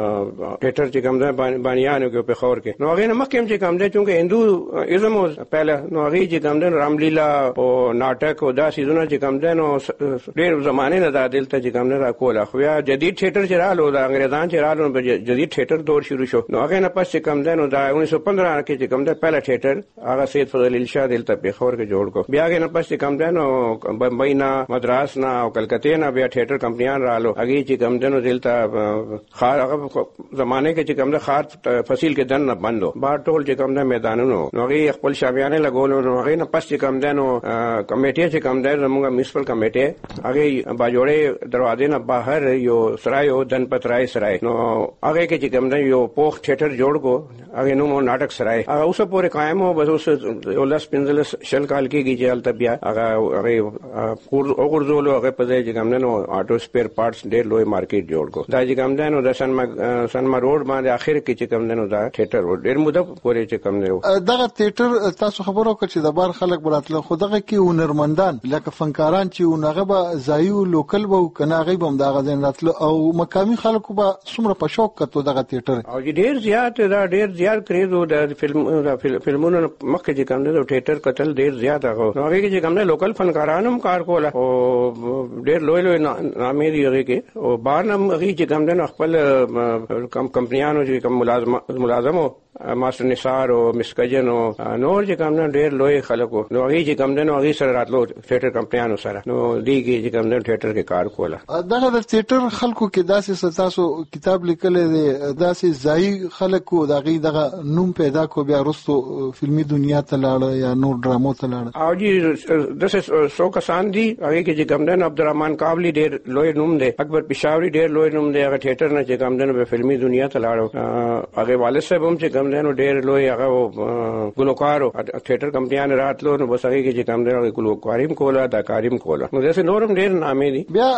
تیاتر چې کوم دی بانیانو کې پیښور کې نو هغه نه مخکې چې کوم دی چې هندو ازم پہلا نو هغه چې کوم دی رام لیلا او ناټک او دا سيزونه چې کوم دی نو ډېر زمانه نه دا دلته چې کوم دی را کوله خو یا جدید تیاتر چې رالو د انګريزان چې رالو جدید تیاتر دور شروع شو نو هغه نه پس چې کوم دی نو دا 1915 کې چې کوم دی پہلا تیاتر هغه سید فضل علي شاه دلته پیښور کې جوړ کو بیا هغه نه پس چې کوم دی نو بمبئی نه مدراس نه او کلکته نه بیا تیاتر کمپنیان رالو هغه چې کوم دی نو دلته خار هغه زمانه کې چې کوم دی خار فصیل کې دن نه بندو بار ټول چې کوم دی میدانونو نو هغه خپل شابيانه لګول نو هغه نه پس چې کوم دی نو کمیټه چې کوم دی زموږه میونسپل کمیټه هغه باجوړې دروازې نه بهر یو سرای او دن پترای سرای نو هغه کې چې کوم دی یو پوخ تیاتر جوړ کو هغه نو ناټک سرای هغه اوسه پورې قائم او بس اوس ولس پنځل شل کال کې چې حالت بیا هغه اورزولو هغه په ځای چې کوم نو آټو سپیر پارټس ډېر لوی مارکیټ جوړ کو دا چې کوم نو د سنما روډ باندې اخر کې چې کوم نو دا تیاتر ډېر موده پورې چې کوم نو دغه تیاتر تاسو خبرو کړئ چې د بار خلک براتله خو دغه کې هنرمندان لکه فنکاران چې هغه به ځایو لوکل به کنه هغه به دغه ځین راتله او مقامی خلکو به څومره په شوق کتو دغه تیاتر او ډېر زیات دا ډېر زیات کریزو د فلمونو مخکې چې کوم نو تیاتر کتل ډېر زیات هغه کې چې کوم لوکل فنکارانو کار کوله او ډېر لوی نامې دی هغه کې او بار نم هغه چې کوم نو خپل کمپنیانو چې کوم ملازمو ماستر نثار او مسکجن او نور چې کوم ډېر لوی خلکو نو هغه چې کوم نو هغه سره راتلو تیاتر کمپنیانو سره نو دیږي چې کوم تیاتر کې کار کوله دغه د تیاتر خلکو کې داسې تاسو کتاب لیکل دی داسې ځای خلکو دغه نوم پیدا کو بیا رستو فلمي دنیا ته لاړ یا نور ډرامو ته لاړ او جی دسه سو کسان دي هغه کې چې کوم عبدالرحمن کابلی ډېر لوی نوم دی اکبر پېښوري ډېر لوی نوم دی هغه تیاتر نه چې کوم په فلمي دنیا ته لاړ هغه والد صاحب هم چې کوم کوم دنو ډېر لوی هغه ګلوکارو تھیټر کمپنیان راتلو نو بس هغه کې چې کوم دنو ګلوکاریم کوله دا کاریم کوله نو داسې نورم ډېر نامې دي. بیا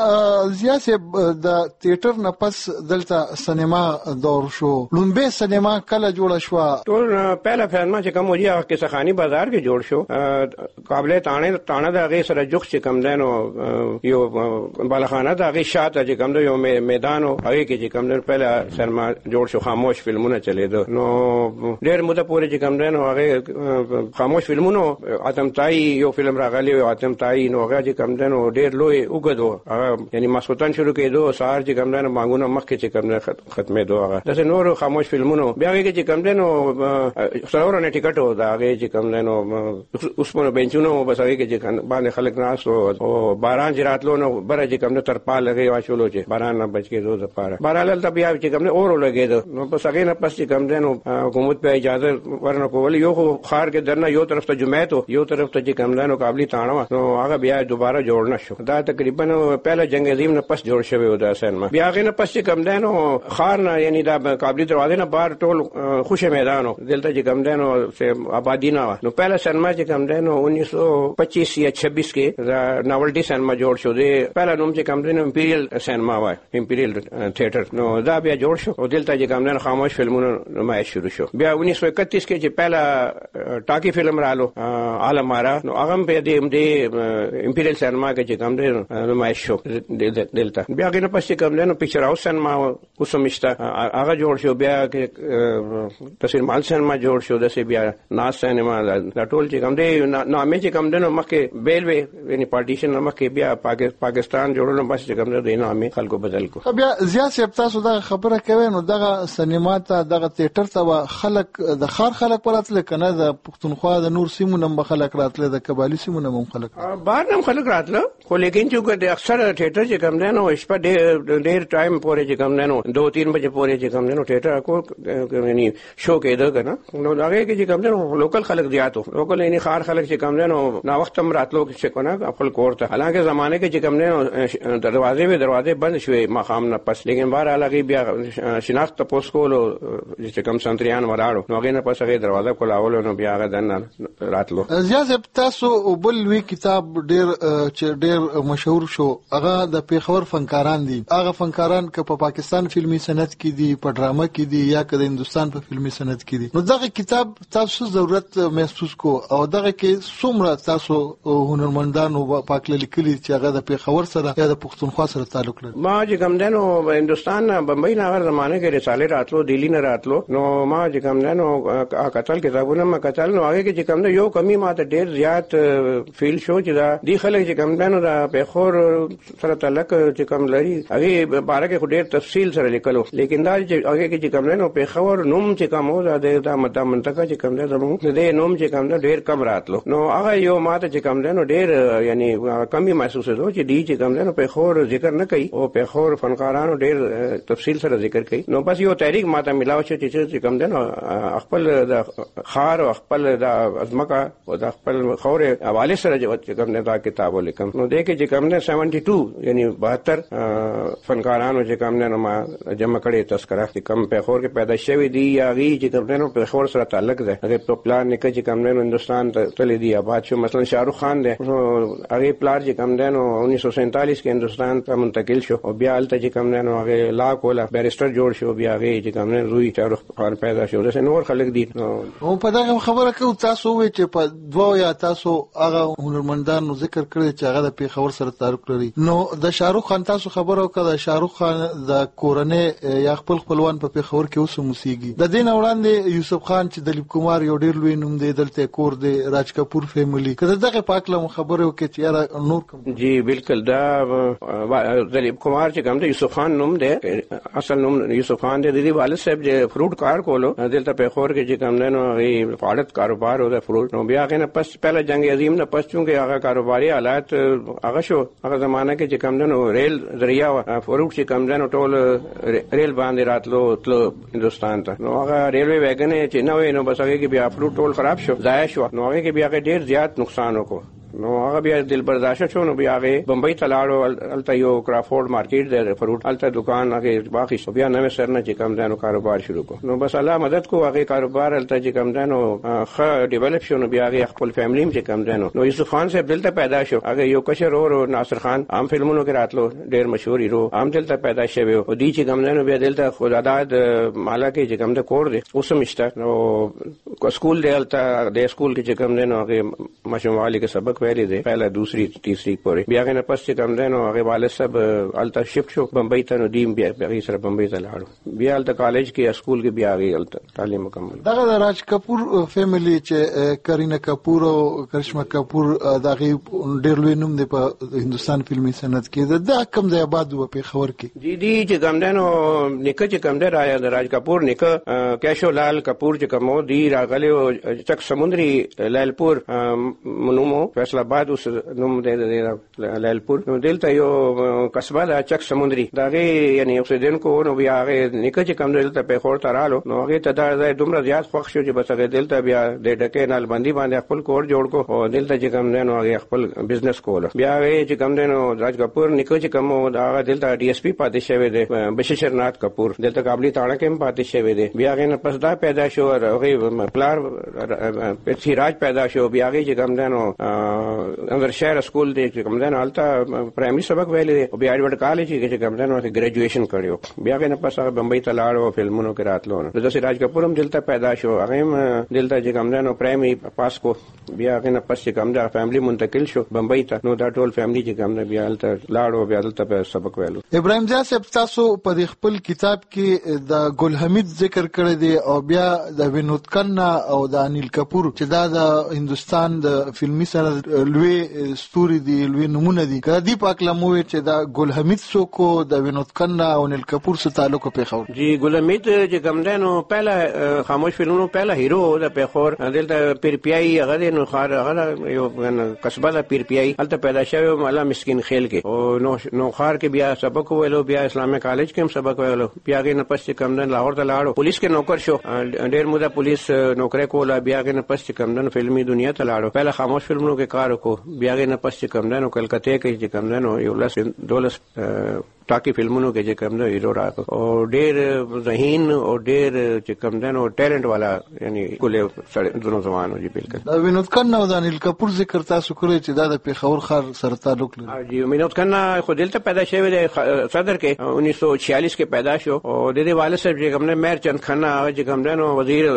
زیاسه د تھیټر نه پس دلته سینما دور شو. لومبه سینما کله جوړه شو؟ ټول پہلا فلم چې کوم وجه هغه کیسخانی بازار کې جوړ شو. قابل تانه د هغه سره جوخ چې کوم دنو یو بالاخانه د هغه شاته چې کوم یو میدانو هغه کې چې کوم دنو پہلا سینما جوړ شو. خاموش فلمونه چلیدو نو ډېر موده پورې چې کوم دنو هغه خاموش فلمونو اتمتای یو فلم راغلی او اتمتای نو هغه چې کوم دنو ډېر لوی وګدو هغه یعنی مسوتن شروع کېدو سار چې کوم دنو مانګونه مخکې چې کوم ختمې دوه هغه دغه نور خاموش فلمونو بیا هغه چې کوم دنو سرورونه ټیکټ و دا هغه چې کوم دنو اوس په بنچونو بس هغه کې چې باندې خلک ناس او باران جراتلو نو بره چې کوم ترپال لګي واشولو چې باران نه بچ کې دوه پاره بارال ته بیا چې کوم اور لګېدو نو په هغه نه پس چې کوم دنو حکومت په اجازه ورنکول یو خار کې درنه یو طرف ته جمعیت یو طرف ته چې کوم دنو قابلیت تاڼه نو هغه بیا دوباره جوړ نه شو. دا تقریبا پہلا جنگ عظیم نه پس جوړ شوی و دا سینما. بیا هغه نه پس چې کوم دنو خار نه یعنی دا قابلیت دروازه نه بار ټول خوش میدانو دلته چې کوم دنو آبادی نه نو پہلا سینما چې کوم دنو 1925 یا 26 کې ناولټي سینما جوړ شو. دی پہلا نوم چې کوم دنو امپیریل سینما وای امپیریل تھیټر نو دا بیا جوړ شو او دلته چې کوم دنو خاموش فلمونو نمایش شروع شو. بیا 1931 کې چې پہلا ټاکی فلم رالو عالم مارا نو هغه په دې امپیریل سینما کې چې کوم دنو نمایش شو دلته. بیا هغه نه پس کوم دنو پکچر هاوس سینما کوسمشتا هغه جوړ شو. بیا کې تصویر مال سینما جوړ شو. دسه بیا ناز سینما دا ټول چې کوم دی نامې چې کوم دنو مخکې بیل وی یعنی پارټیشن مخکې بیا پاکستان جوړونو بس چې کوم دی نامې خلکو بدل کو. بیا زیات تاسو دا خبره کوي نو دغه سینما ته دغه تھیټر ته خلک د خار خلک پراتل کنه د پښتونخوا د نور سیمو نم خلک راتل د قبایلی سیمو نم خلک بهر نم خلک راتل خو لیکن چې د اکثر تھیټر چې کوم دی نو شپه ډېر ټایم پورې چې کوم دی نو 2-3 بجې پورې چې کوم دی نو تھیټر کو یعنی شو کېده کنه نو هغه کې چې کوم دی نو لوکل خلک زیاتو لوکل یعنی خار خلک چې کوم دی نو نا وخت هم راتلو چې کنه خپل کور ته حالانکه زمانه کې چې کوم دی نو دروازې بند شوې مخام نه پس لیکن بهر علاقه بیا شناخت تاسو کولو چې کوم سنتریان وراړو نو هغه نه پس هغه دروازه کولاولو نو بیا هغه دنه راتلو. زیات تاسو بل وی کتاب ډېر مشهور شو هغه د پیښور فنکاران دي. هغه فنکاران که په پاکستان فلمي صنعت کې دي په ډرامه کې دي یا که د هندستان په فلمي صنعت کې دي نو دغه کتاب تاسو ضرورت محسوس کو او دغه کې څومره تاسو هنرمندانو پاکل لیکلي چې هغه د پیښور سره یا د پښتونخوا سره تعلق لري. ما چې کوم دنو هندستان بمبئی نه هغه زمانه کې رساله راتلو دلی نه راتلو نو ما چې کوم دنو قتل کتابونه ما قتل نو هغه کې چې کوم یو کمی ماته ډېر زیات فیل شو چې دا دی خلک چې کوم دنو دا پیښور سره تعلق چې کوم لري هغه باره کې ډېر تفصیل سره لیکلو لیکن دا چې هغه کې چې کوم دنو پیښور نوم چې کوم و دا منطقه چې کوم دنو د نوم چې کوم ډېر کم راتلو نو هغه یو ماته چې کوم دنو ډېر یعنی کمی محسوس شو چې دی چې کوم دنو پیښور ذکر نه کوي او پیښور فنکارانو ډېر تفصیل سره ذکر کوي نو بس یو تحریک ماته ملاو شو چې کوم دنو خپل د خار او خپل د ازمکا او د خپل خور حواله سره چې کوم دا کتاب ولیکم نو دې کې چې کوم 72 یعنی 72 فنکارانو چې کوم نه ما جمع کړي تذکرہ چې کوم پیښور کې پیدا شوی دی یا غي چې کوم نه پیښور سره تعلق ده هغه په پلان نه کې چې کوم نه هندستان ته تللی دی آباد شو مثلا شاهرخ خان ده هغه پلان چې کوم نه 1947 کې هندستان ته منتقل شو او بیا الته چې کوم نه هغه لا کولا بیرستر جوړ شو بیا هغه چې کوم نه روي شاهرخ خان پیدا شو د نور خلک دي او په دغه خبره کې تاسو وی چې په دوه یا تاسو هغه هنرمندانو ذکر کړی چې هغه د پیښور سره تعلق لري نو د شاهرخ خان تاسو خبرو کړه شاهرخ خان د کورنۍ یا خپلوان په پیښور کې اوس موسیقي د دین وړاندې یوسف خان چې دلیپ کمار یو ډیر لوی نوم دی دلته کور دی راج کپور فیملی کله دغه پاکلم خبرو کې چې یاره نور کوم جی بالکل دا دلیپ کمار چې کوم دی یوسف خان نوم دی اصل نوم یوسف خان دی د والد صاحب چې فروټ کار کولو دلته پیښور کې چې کوم نه هغه فعالیت کاروبار او د فروټ نو بیا هغه نه پس پہله جنگ عظیم نه پس چونکه هغه کاروباري حالات هغه شو هغه زمانہ کې چې کوم نه ریل ذریعہ فروټ چې کوم نه ټول ریل باندې راتلو تل هندستان ته نو هغه ریلوی ویګن چې نو بس هغه کې بیا فروټ ټول خراب شو ضایع شو نو هغه کې بیا ډیر زیات نقصان وکړو نو هغه بیا دل برداشت شو نو بیا هغه بمبئی تلاړو الته یو کرافورد مارکیټ دی فروټ الته دکان هغه باقي شو بیا نو سرنه چې کم دانو کاروبار شروع کو نو بس الله مدد کو هغه کاروبار الته چې کم دانو خ ډیولپ شو نو بیا هغه خپل فیملی چې کم دانو نو یوسف خان صاحب دلته پیدا شو هغه یو کشر اور ناصر خان عام فلمونو کې راتلو ډیر مشهور هیرو عام دلته پیدا شوی او دی چې کم دانو بیا دلته خداداد مالا کې چې کم د کور دی اوس مشته نو سکول دی الته د سکول کې چې کم دانو هغه مشموالي کې سبق ویلي دی پہلا دوسری تیسری پورې بیا غنه پس چې کم دانو هغه والد صاحب الته شفت شو بمبئی ته نو دیم بیا سره بمبئی ته لاړو بیا الته کالج کې اسکول کې بیا غي الته تعلیم مکمل دغه د راج کپور فیملی چې کرینا کپور او کرشما کپور دغه ډیر لوی نوم دی په هندستان فلمي صنعت کې د کم ځای آباد و په خبر کې دی چې کم دانو نیکه چې کم دی راج کپور نیکه کیشو لال کپور چې کومو دی راغلی چک سمندري لالپور منومو فیصل آباد اوس نوم دی لالپور نو دلته یو قصبه ده چک سمندري دغه یعنی اوسیدونکو نو بیا هغه نیکه چې کم دلته په خور ترالو نو هغه ته دا دومره زیات خوښ شو چې بس هغه دلته بیا د ډکې نال باندې خپل کور جوړ کو او دلته چې کم دنو هغه خپل بزنس کول بیا هغه چې کم دنو راج کپور نیکه چې کم هغه دلته ډي اس پی پاتې شوی دی بشیرنات کپور دلته قابلی تاړه کې پاتې شوی دی بیا هغه نه پس دا پیدا شو هغه پلار پرسی راج پیدا شو بیا هغه چې کم دنو اندر شهر سکول دی چې کم دنو الته پرایمري سبق ویلي دی او بیا ایډورټ کالج کې چې کم دنو ګریجویشن کړیو بیا هغه نه پس هغه بمبئی ته لاړو فلمونو کې راتلو نو د راج کپور هم دلته پیدا شو هغه دلته چې کم دنو پرایمري پاس کو بیا هغه نه پس چې کم دا فیملی منتقل شو بمبئی ته نو دا ټول فیملی چې کم بیا الته لاړو بیا الته سبق ویلو ابراهیم جان صاحب تاسو په خپل کتاب کې د ګل حمید ذکر کړی دی او بیا د وینود کھنہ او د انیل کپور چې دا د هندستان د فلمي صنعت لوی ستوري دي لوی نمونه دي کدی پاک لمو چې دا ګل حمید څوک د وینود کھنہ او انیل کپور سره تعلق پیښور جی ګل حمید چې کم دنو پہلا خاموش فلمونو پہلا هیرو د پیښور دلته پیر پیای هغه نو خار هغه یو قصبه د پیر پیای الته پیدا شوی مالا مسکین خیل کې او نو خار کې بیا سبق ویلو بیا اسلامي کالج کې هم سبق ویلو بیا غي نه پس کم دن لاهور ته لاړو پولیس کې نوکر شو ډیر موده پولیس نوکری کوله بیا غي نه پس کم دن فلمي دنیا ته لاړو پہلا خاموش فلمونو کې کار وکړو بیا غي نه پس کم دن کلکته کې چې کم دن یو لس دولس ټاکی فلمونو کې چې کم دن هیرو راغو او ډیر ذہین او ډیر چې کم دن او ټیلنٹ والا یعنی کله دونو زمانو جی بالکل دا وینود کھنہ او انیل کپور ذکر تاسو کړی چې دا د پیښور خار سره تعلق لري جی وینود کھنہ خو دلته پیدا شوی دی صدر کې 1946 کې پیدا شو او د دې والد صاحب چې کوم نه میر چند کھنہ هغه چې کوم نو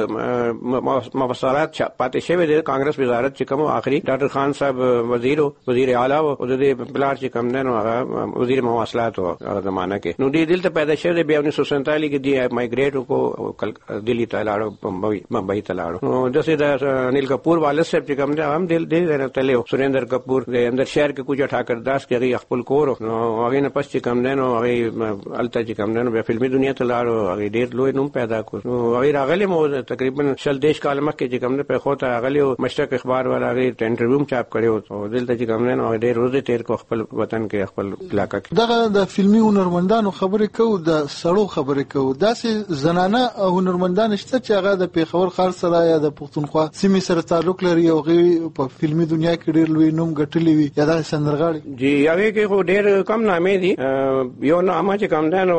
وزیر مواصلات پاتې شوی دی کانګرس وزارت چې کوم آخري ډاکټر خان صاحب وزیر اعلی او د دې بلار چې کوم نو هغه وزیر مواصلات هغه زمانہ کې نو دې دلته پیدا شوی دی بیا 1947 کې دی مایګریټ کو دلی ته لاړو بمبئی ته لاړو نو دسه د انیل کپور والد صاحب چې کوم نه هم دل تلو سریندر کپور د اندر شهر کې کوجا ٹھاکر داس کې هغه خپل کور نو هغه نه پس چې کوم نه نو هغه الته چې کوم نه په فلمي دنیا ته لاړو هغه ډیر لوی نوم پیدا کړ نو هغه راغلی مو تقریبا شل دیش کال مخکې چې کوم نه په خوته هغه مشرق اخبار والا هغه انټرویو چاپ کړو او دلته چې کوم نه ډیر روزه تیر کو خپل وطن کې خپل علاقہ کې دغه د فلمي هنرمندانو خبرې کوو د سړو خبرې کوو داسې زنانه هنرمندان شته چې هغه د پیښور خار سره یا د پښتونخوا سیمې سره تعلق لري او په فلمي دنیا کې ډیر لوی نوم ګټلی وي یا د سندرغاړي جی هغه کې خو ډیر کم نامې دي یو نامه چې کم ده نو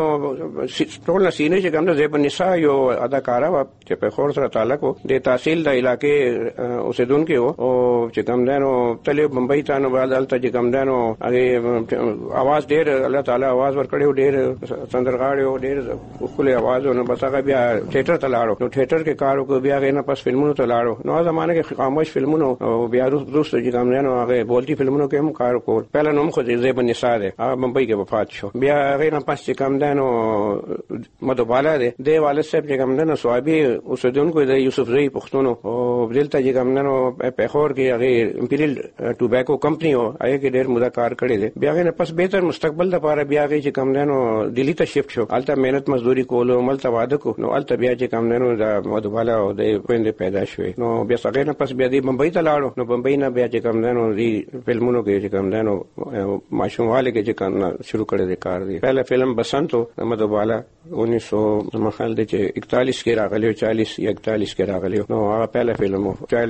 ټول نسینه چې کم ده زیب النساء یو اداکارا چې پیښور سره تعلق وو د تحصیل د علاقې اوسیدونکو او چې کم ده نو تلې بمبئی ته نو بعد الته چې کم ده نو هغه आवाज ډیر الله تعالی आवाज ورکړیو ډیر سندرغاړي ډیر خپل आवाज نو بس هغه بیا ټیټر ته لاړو نو ټیټر کې کار وکړ بیا غي نه پس فلمونو ته لاړو نو زمانه کې خاموش فلمونو او بیا روس چې کوم نه هغه بولتي فلمونو کې هم کار وکړ پهلا نوم خو زیب النساء ده هغه بمبئی کې وفات شو بیا غي نه پس چې کوم نه مدوبالا ده د والد صاحب چې کوم نه سوابي اوسیدونکو د یوسف زئی پښتون او دلته چې کوم نه پیښور کې هغه امپیریل ټوباکو کمپنی او هغه کې ډیر موده کار کړی دی بیا غي نه پس بهتر مستقبل لپاره بیا غي چې کوم نه دلی ته شفت شو الته مهنت مزدوري کولو ملته واده کو نو الته بیا چې کوم نه د مدوبالا او د پوینده پیدا شوی نو بیا څنګه نه پس بیا دی بمبئی ته لاړو نو بمبئی نه بیا چې کوم نه دی فلمونو کې چې کوم نه ماشومواله کې چې کوم شروع کړی دی کار دی پہلا فلم بسنتو مدوبالا 1900 مخال د 41 کې راغلی 40 یا 41 کې راغلی نو هغه پهلا فلم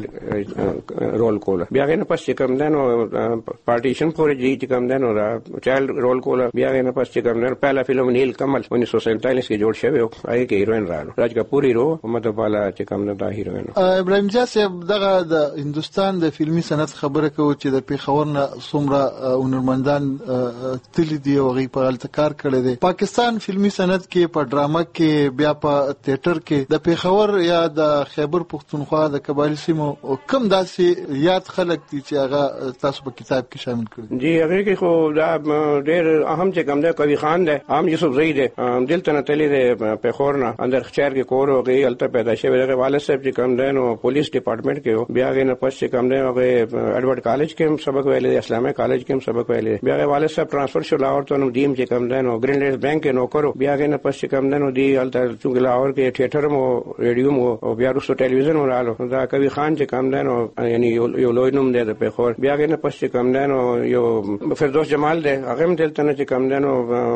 چایلډ رول کول بیا غنه پس چې کوم دنو پارټیشن پورې چې کوم دنو را چایلډ رول کول بیا غنه پس چې کوم دنو پهلا فلم نیل کمل 1947 کې جوړ شوی او هغه کې هیروین رالو راج کپور هیرو محمد بالا چې کوم نه دا هیروین ابراهیم جان صاحب دغه د هندستان د فلمي صنعت خبره کوي چې د پیښور نه څومره هنرمندان تللی دی او غي په التکار کړی دی پاکستان فلمي صنعت کې په ډراما کې بیا په تیاتر کې د پیښور یا د خیبر پختونخوا د قبایلی سیمو کم داسې یاد خلک دي چې هغه تاسو په کتاب کې شامل کړی جی هغه کې خو دا ډېر اهم چې کوم دی کوي خان دی عام یوسف زئی دی دلته نه تللی دی پیښور نه اندر خچر کې کور او غي الته پیدا شوی دی والد صاحب چې کوم دی نو پولیس ډپارټمنٹ کې بیا غي نه پس چې کوم دی هغه ایڈورډ کالج کې هم سبق ویل دی اسلامي کالج کې هم سبق ویل بیا والد صاحب ټرانسفر شو لاهور ته نو دیم چې کوم دی نو گرین لیس بانک کې نوکر بیا غي نه پس چې کوم دی نو دی الته چې لاهور کې تھیټر مو ریډیو مو او بیا وروسته ټلویزیون ورالو دا کوي خان چې کوم دی نو یعنی یو لوی نوم دی د پیښور بیا غي نه پس چې کوم دی نو یو فردوس جمال دی هغه هم دلته نه چې کوم دی نو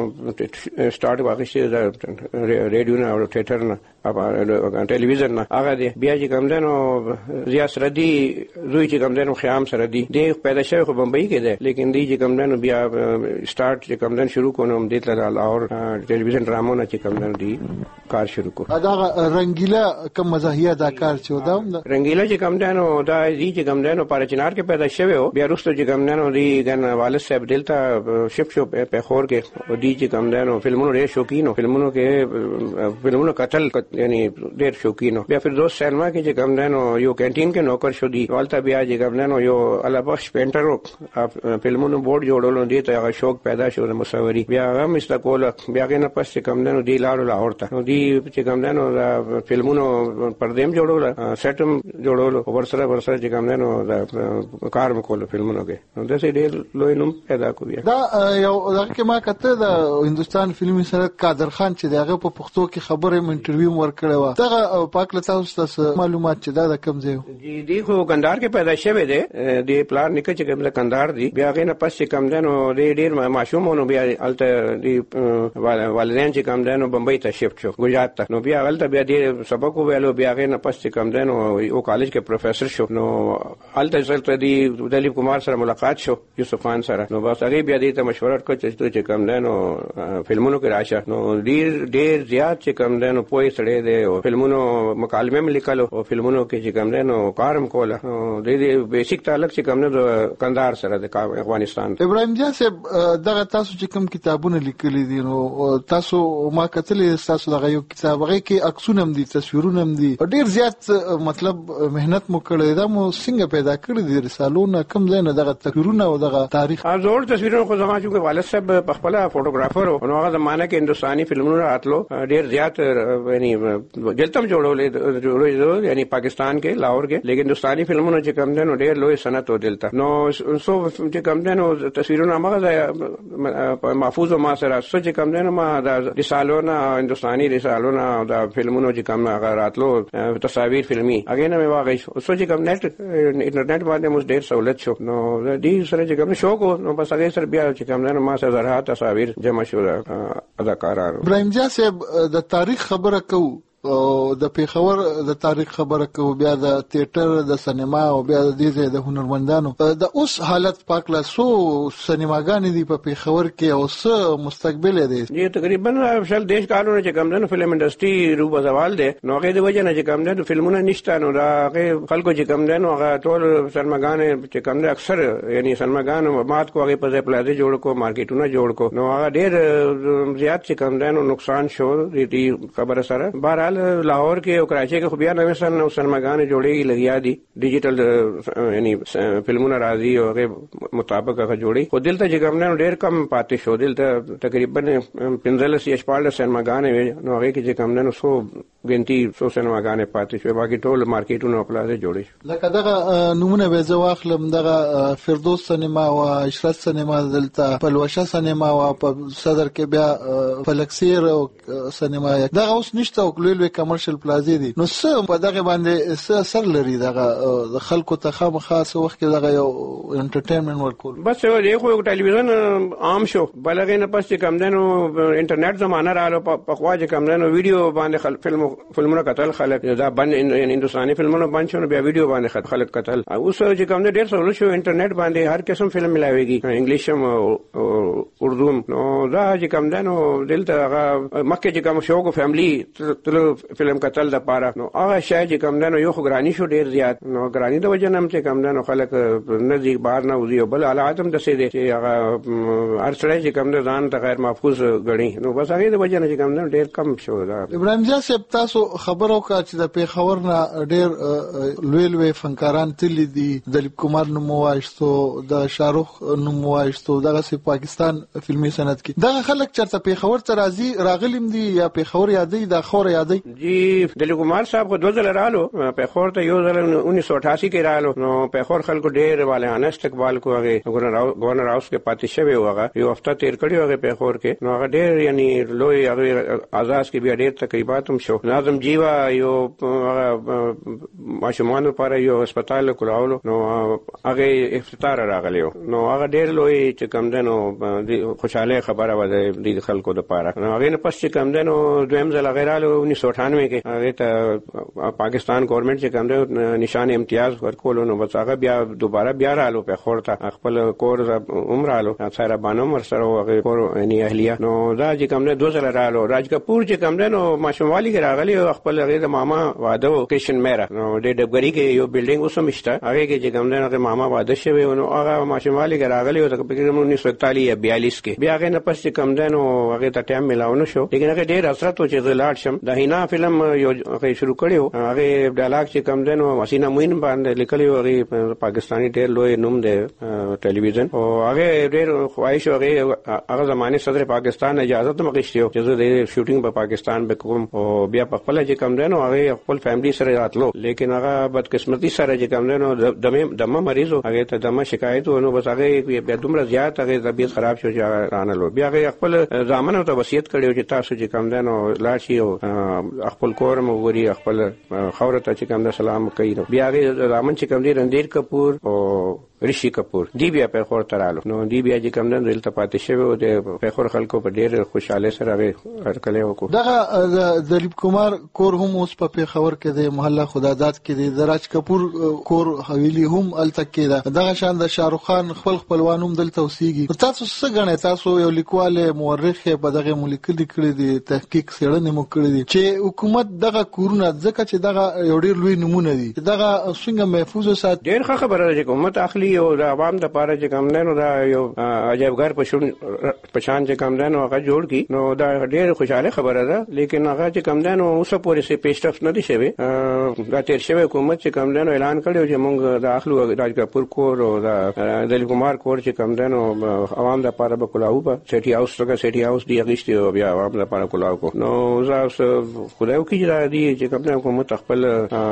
سٹارټ واغشي د ریډیو نه او تھیټر نه ټلویزیون نه هغه دی بیا چې کوم دی نو ضیا سردی زوی چې کوم دی نو خیام سردی دی پیدا شوی خو بمبئی کې دی لیکن دی چې کوم دی نو بیا سٹارټ چې کوم دی شروع کونو د لاهور ټلویزیون ډرامو نه چې کوم دی کار شروع کو دا رنگیلا کم مزاحیه دا کار چې دا رنگیلا چې کوم دی نو دا دی چې کوم دی نو پارچنار کې پیدا شوی او بیا وروسته چې کوم دی نو دی ګن والد صاحب دلته شپ شو په خور کې او دی چې کوم دی نو فلمونو ډېر شوقینو فلمونو کې فلمونو قتل یعنی ډېر شوقینو بیا فردوس سینما کې چې کوم دی نو یو کینټین کې نوکر شو دی والته بیا چې کوم دی نو یو الله بخش پینټر فلمونو بورډ جوړولو دی ته هغه شوق پیدا شو د مصوري بیا هغه مستقول بیا غي نه پس چې کوم دی نو دی لاړو لاهور ته نو دی چې کوم دی نو فلمونو پردیم جوړول سیټم جوړول ورسره چې کوم دی نو دا کار وکول فلمونو کې نو د سې ډېر لوی نوم پیدا کوي دا یو دغه کې ما کته د هندستان فلمي صنعت قادر خان چې دغه په پښتو کې خبره انټرویو ورکړی و دغه پاک تاسو معلومات چې دا د کم ځای جی دی خو کندهار کې پیدا شوی دی د پلان نکه چې کوم کندهار دی بیا غي نه پس چې کوم دی نو ډېر معصومونو بیا الته دی والدین چې کوم دی نو بمبئی ته شفت شو ګجرات ته نو بیا الته بیا دې سبق ویلو بیا غي نه پس چې کوم دی نو یو کالج کې پروفیسور شو نو الته ځلته دی دلیپ کمار سره ملاقات شو یوسف خان سره نو بس هغه بیا دې ته مشوره وکړه چې کوم دی نو فلمونو کې راشه نو ډېر زیات چې کوم دی نو پوي سړی دی او فلمونو مکالمه هم لیکلو او فلمونو کې چې کوم دی نو کارم کوله د بیسیک تعلق چې کوم نه د کندهار سره د افغانستان ابراهیم جان صاحب دغه تاسو چې کوم کتابونه لیکلي دي نو تاسو ما کتلې تاسو دغه یو کتاب هغه کې عکسونه هم دي تصویرونه هم دي ډېر زیات مطلب مهنت مو کړی دا مو څنګه پیدا کړی دي رسالونه کم ځای نه دغه تصویرونه او دغه تاریخ زوړ تصویرونه خو زما چې والد صاحب په خپل فوټوګرافر او هغه زمانه کې هندستاني فلمونو راتلو ډېر زیات یعنی دلته جوړول یعنی پاکستان کې لاهور کې لیکن هندستاني فلمونو چې کوم دنو ډېر لوی صنعت ودلته نو سو چې کوم دنو تصویرونه هغه محفوظ ما سره سو چې کوم دنو ما د رسالونه هندستاني رسالونه د فلمونو چې کوم هغه راتلو تصاویر فلمي هغه نه واغی سو چې کوم نت انټرنیټ باندې موږ ډېر سہولت شو نو دې سره چې کوم شوق نو بس هغه سره بیا چې کوم دنو ما سره زرها تصاویر جمع شو اداکارانو ابراهیم جان صاحب د تاریخ خبره کوو او د پیښور د تاریخ خبره کوو بیا د تیاتر د سینما او بیا د دې د هنرمندانو د اوس حالت پاکلا سو سینماګانې دي په پیښور کې او څه مستقبل دی یی تقریبا شل دیش کالونه چې کوم د فلم انډستری روبه زوال دی نو هغه د وجه نه چې کوم د فلمونه نشته نو هغه خلکو چې کوم د نو هغه ټول سینماګانې چې کوم د اکثر یعنی سینماګانو مات کو هغه په پلازه جوړ کو مارکیټونه جوړ کو نو هغه ډېر زیات چې کوم د نو نقصان شو دې خبره سره بهر لاهور کې او کراچۍ کې خو بیا نوې سینماګانې جوړېږي لګیا دي ډیجیټل یعنی فلمونه راځي او هغه مطابق هغه جوړي خو دلته چې کوم نه ډېر کم پاتې شو دلته تقریبا 15 یا 14 سینماګانې نو هغه کې چې کوم نه سو ګنتی سو سینماګانې پاتې شو باقي ټول مارکیټونه خپل جوړي لکه دغه نمونه به زه واخلم دغه فردوس سینما او اشرف سینما دلته پلوشه سینما او په صدر کې بیا فلکسیر او سینما دغه اوس نشته او لوی کمرشل پلازې دي نو څه په دغه باندې څه اثر لري دغه خلکو ته خاص وخت کې دغه یو انټرټینمنت ورکول بس یو خو ټلویزیون عام شو بلغه نه پس کم دنو انټرنیټ زمانہ رااله په خواجه کم دنو ویډیو باندې فلمونه کتل خلک دا بن هندستاني فلمونه باندې شنو بیا ویډیو باندې خلک کتل اوس چې کم نه ډیر سهولت شو انټرنیټ باندې هر قسم فلم ملاويږي انګلیش هم اردو نو دا چې کم دنو دلته هغه مکه چې کم شو کو فیملی تل فلم کتل د پاره نو هغه شای چې کم دنو یو غرانی شو ډیر زیات نو غرانی د وجه نم چې کم دنو خلک نزدیک بهر نه وځي بل حالاتم د سي دي چې هغه هر څړې چې کم نه ځان ته غیر محفوظ غړي نو بس هغه د وجه نه چې کم دنو ډیر کم شو دا ابراهيم جان صاحب تاسو خبرو کا چې د پیښور نه ډیر لوی فنکاران تللی دي دلیپ کمار نوم وایستو د شاروخ نوم وایستو دغه سي پاکستان فلمي صنعت کې دغه خلک چرته پیښور ته راغلم دي یا پیښور یادې د خور یادې جی دلیپ کمار صاحب خو 2000 رالو پیښور ته یو ځل 1988 کې رالو نو پیښور خلکو ډیر والهانه استقبال کوغه گورنر هاوس کې پاتې شوی وغه یو هفته تیر کړی وغه پیښور کې نو هغه ډیر یعنی لوی هغه آزاد کې بیا ډیر تقریبات هم شو ناظم جیوا یو ماشومان لپاره یو هسپتال کولولو نو هغه افتتاح راغلیو نو هغه ډیر لوی چې کم دنو خوشاله خبره و د خلکو د پاره نو هغه نه پس چې کم دنو دویم ځل غیرالو 1998 کې هغه ته پاکستان ګورنمنت چې کم دنو نشان امتیاز ورکول نو بس هغه بیا دوباره بیا رالو په خورته خپل کور عمرالو سره بانم ورسره هغه کور یعنی اهلیه نو دا چې کم دنو 2000 رالو راج کپور چې کم دنو ماشوموالی کې راغلی خپل هغه د ماما واده وکیشن میرا نو د ډبګری کې یو بلډینګ اوسمشته هغه کې چې کم دنو ماما واده شوی نو هغه ماشوموالی کې راغلی او تقریبا 1941 یا 42 کې بیا هغه نه پس چې کم دنو هغه ته ټایم ملاونه شو لیکن هغه ډیر اثر تو چې زلاټ شم د هینا فلم یو هغه شروع کړو هغه ډایلاګ چې کم دنو مسینا موین باندې لیکلی هغه پاکستانی ډیر لوی نوم دی ټلویزیون او هغه ډیر خواهش هغه زمانه صدر پاکستان اجازه ته مغشتیو چې زه د شوټینګ په پاکستان به کوم او بیا په خپل چې کم دنو هغه خپل فیملی سره راتلو لیکن هغه بدقسمتی سره چې کم دنو دمه مریضو هغه ته دمه شکایت ونو بس هغه بیا دومره زیات هغه طبيعت خراب شو چې رانلو بیا هغه خپل ځامن ته وصیت کړو چې تاسو چې کم دنو لاشي او خپل کور مو وري خپل خورته چې کم د سلام کوي بیا هغه ځامن چې کم دی رندیر کپور او ریشي کپور دی بیا په خور ترالو نو دی بیا چې کم دنو دلته پاتې شوی او د په خور خلکو په ډیر خوشاله سره هرکله وکړو دغه دلیپ کمار کور هم اوس په پیښور کې د محله خداداد کې د راج کپور کور حویلی هم الته کې دغه شان د شاروخ خان خپلوان هم دلته اوسېږي تاسو څه غنئ تاسو یو لیکوال مورخ په دغه ملک لیکلي دي تحقیق څېړنې مو کړې دي چې حکومت دغه کورونه ځکه چې دغه یو ډیر لوی نمونه دي دغه څنګه محفوظ وسات ډیر ښه خبره ده چې حکومت اخلي او د عوام د پاره چې کم دنو دا یو عجیبګر پشان چې کم دنو هغه جوړ کی نو دا ډیر خوشاله خبره ده لیکن هغه چې کم دنو اوسه پورې سي پیشرفت نه دي شوی دا تیر شوی حکومت چې کم دنو اعلان کړو چې موږ د اخلو راج کپور کور او د دلیپ کمار کور چې کم دنو عوام د پاره به کولاو په سټي هاوس څنګه سټي هاوس دی غشتي او بیا عوام د پاره کولاو کو نو زاس خدایو کې را دي چې کم دنو حکومت خپل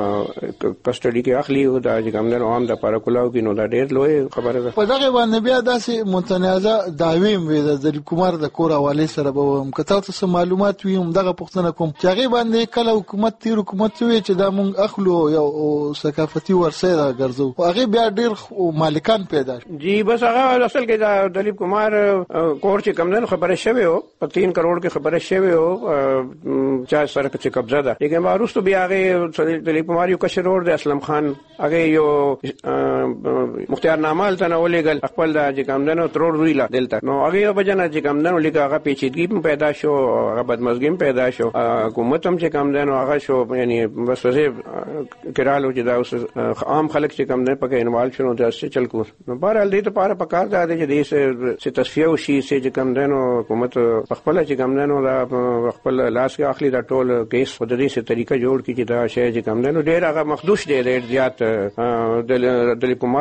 کسټډي کې اخلي او دا چې کم دنو عوام د پاره کولاو کې نو دا ډیر لوی خبره ده په دغه باندې بیا داسې متنازع دعوی وي د دلیپ کمار د کور حواله سره به هم کته څه معلومات وي هم دغه پښتنه کوم چې هغه باندې کله حکومت وي چې دا مونږ اخلو یو ثقافتي ورثه ده ګرځو هغه بیا ډیر مالکان پیدا جی بس هغه اصل کې دا دلیپ کمار کور چې کم نه خبره شوی او په 3 کروڑ کې خبره شوی او چا سره کې قبضه ده لیکن وروسته بیا هغه دلیپ کمار یو کشرور د اسلم خان هغه یو مختار نامه تنه ولېګل خپل د چې کم نه ترور ویلا دلته نو هغه بجنه چې کم نه لیکه هغه پیچیدګي پیدا شو هغه بدمزګي پیدا شو حکومت هم چې کم نه هغه شو یعنی بس وسه کرالو چې دا اوس عام خلک چې کم نه پکې انوالو شنو دا څه چل کو نو بهر ال دې ته پاره پکار دا چې دې څه تصفیه وشي چې کم نه حکومت خپل چې کم نه دا خپل لاس کې اخلي دا ټول کیس په دې څه طریقه جوړ کی چې دا شی چې کم نه ډېر هغه مخدوش دی ډېر زیات دلیپ کمار کورم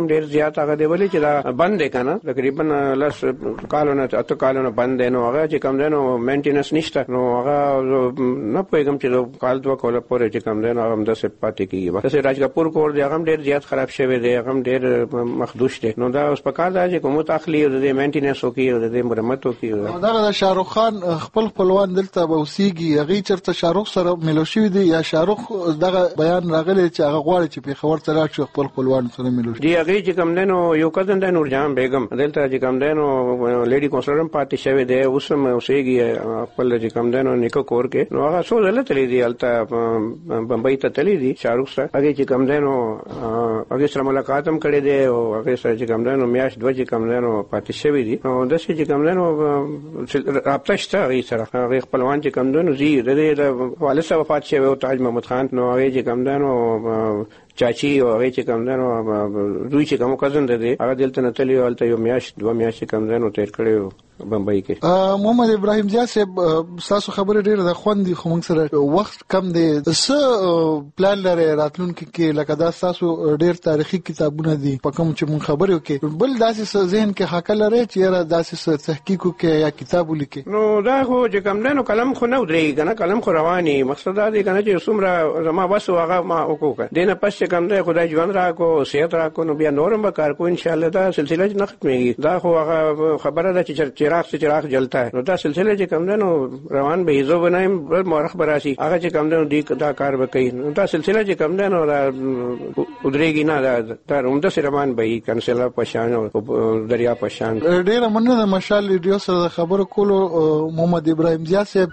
ډیر زیات هغه دی ولې چې دا بند دی کنه تقریبا لس کالونه اته کالونه بند دی نو هغه چې کوم دی نو مینټیننس نشته نو هغه نه پېږم چې کال دوه کال پورې چې کوم دی نو هم د سپاتې کیږي بس راج کپور کور دی هغه ډیر زیات خراب شوی دی هغه ډیر مخدوش دی نو دا اوس په کار دی چې کوم تخلی او د مینټیننس او کې او د مرمت او کې دا شاهرخ خان خپلوان دلته به اوسېږي هغه چرته شاهرخ سره ملوشي دی یا شاهرخ دغه بیان راغلی چې هغه غواړي چې په خبر سره شو خپلوان سره ملوشي دی هغه چې کوم دی نو یو کزن دی نورجان بیگم دلته چې کوم دی نو لیډي کونسلر پارټي شوی دی اوس هم اوسېږي خپل چې کوم دی نو نیکو کور کې نو هغه څو ځله تللی دی الته بمبئی ته تللی دی شاهرخ سره هغه چې کوم دی نو هغه سره ملاقات هم کړی دی او هغه سره چې کوم دی نو میاش دوه چې کوم دی نو پاتې شوی دی نو د څه چې کوم دی نو رابطه شته هغه سره هغه خپلوان چې کوم دی نو زی د والد صاحب وفات شوی او تاج محمد خان نو هغه چې کوم دی نو چاچی او هغه چې کوم دی نو دوی چې کوم کزن دی هغه دلته نه تللی ولته یو میاش دوه میاش کوم دی نو تیر کړی بمبئی کې محمد ابراهیم زیاد صاحب تاسو خبره ډیره د خوندې خو موږ سره وخت کم دی څه پلان لري راتلونکي کې لکه دا تاسو ډیر تاریخي کتابونه دي په کوم چې موږ خبرو کې بل داسې ذهن کې حق لري چې را داسې تحقیق کې یا کتاب ولیکي نو دا خو چې کوم دی نو قلم خو نه ودرېږي کنه قلم خو رواني مقصد دا دی کنه چې څومره زما بس هغه ما وکړه دینه پس چې کوم دی خدای ژوند راکو صحت راکو نو بیا نورم به کار کو ان شاء الله دا سلسله نه ختمېږي دا خو هغه خبره ده چې چراغ جلتا ہے نو دا سلسله چې کوم دی نو روان به ایزو بنایم مورخ براسي هغه چې کوم دی نو دی دا کار وکړي نو دا سلسله چې کوم دی نو ودرېږي نه دا عمده روان به کنسلا پشان او دریا پشان ډېر مننه د مشال ریډیو سره خبرو کولو محمد ابراهیم زیاد صاحب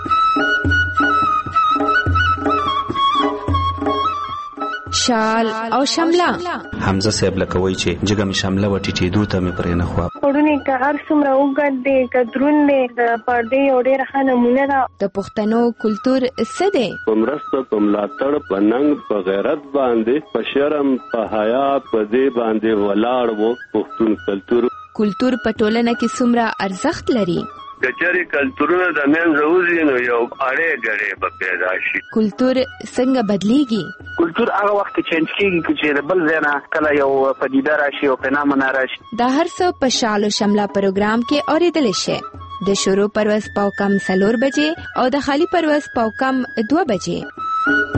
شال او شمله حمزه صاحب لکوي چې جګه می شامله و ټیټېدو ته مې پرې نه خوا پړونی که هر څومره وګد دی که درون دی د پردې یو ډېره ښه نمونه ده د پښتنو کلتور څه دی په مرسته په ملاتړ په ننګ په غیرت باندې په شرم په حیا په دې باندې ولاړ وو پښتون کلتور په ټولنه کې څومره ارزښت لري کچاري کلتورونه د منځه وځي نو یو اړې ګړې به پیدا شي کلتور څنګه بدلیږي کلتور هغه وخت چینج کیږي چې بل ځای نه کله یو پدیده راشي او فنامنا راشي دا هر څه په شال او شمله پروګرام کې اوریدل شي د شروع پرواز پاو کم 4 بجې او د خالی پرواز پاو کم 2 بجې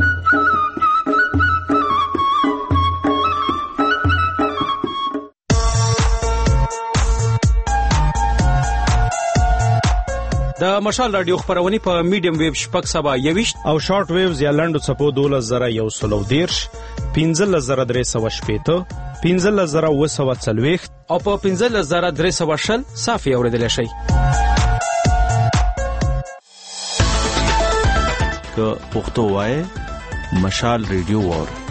د مشال رادیو خبرونه په میډیم ویو شپږ سبا 21 او شارټ ویوز یا لنډو چپو 12113 15310 15040 او په 15320 صافي اوریدل شي که پښتو وای مشال ریډیو ور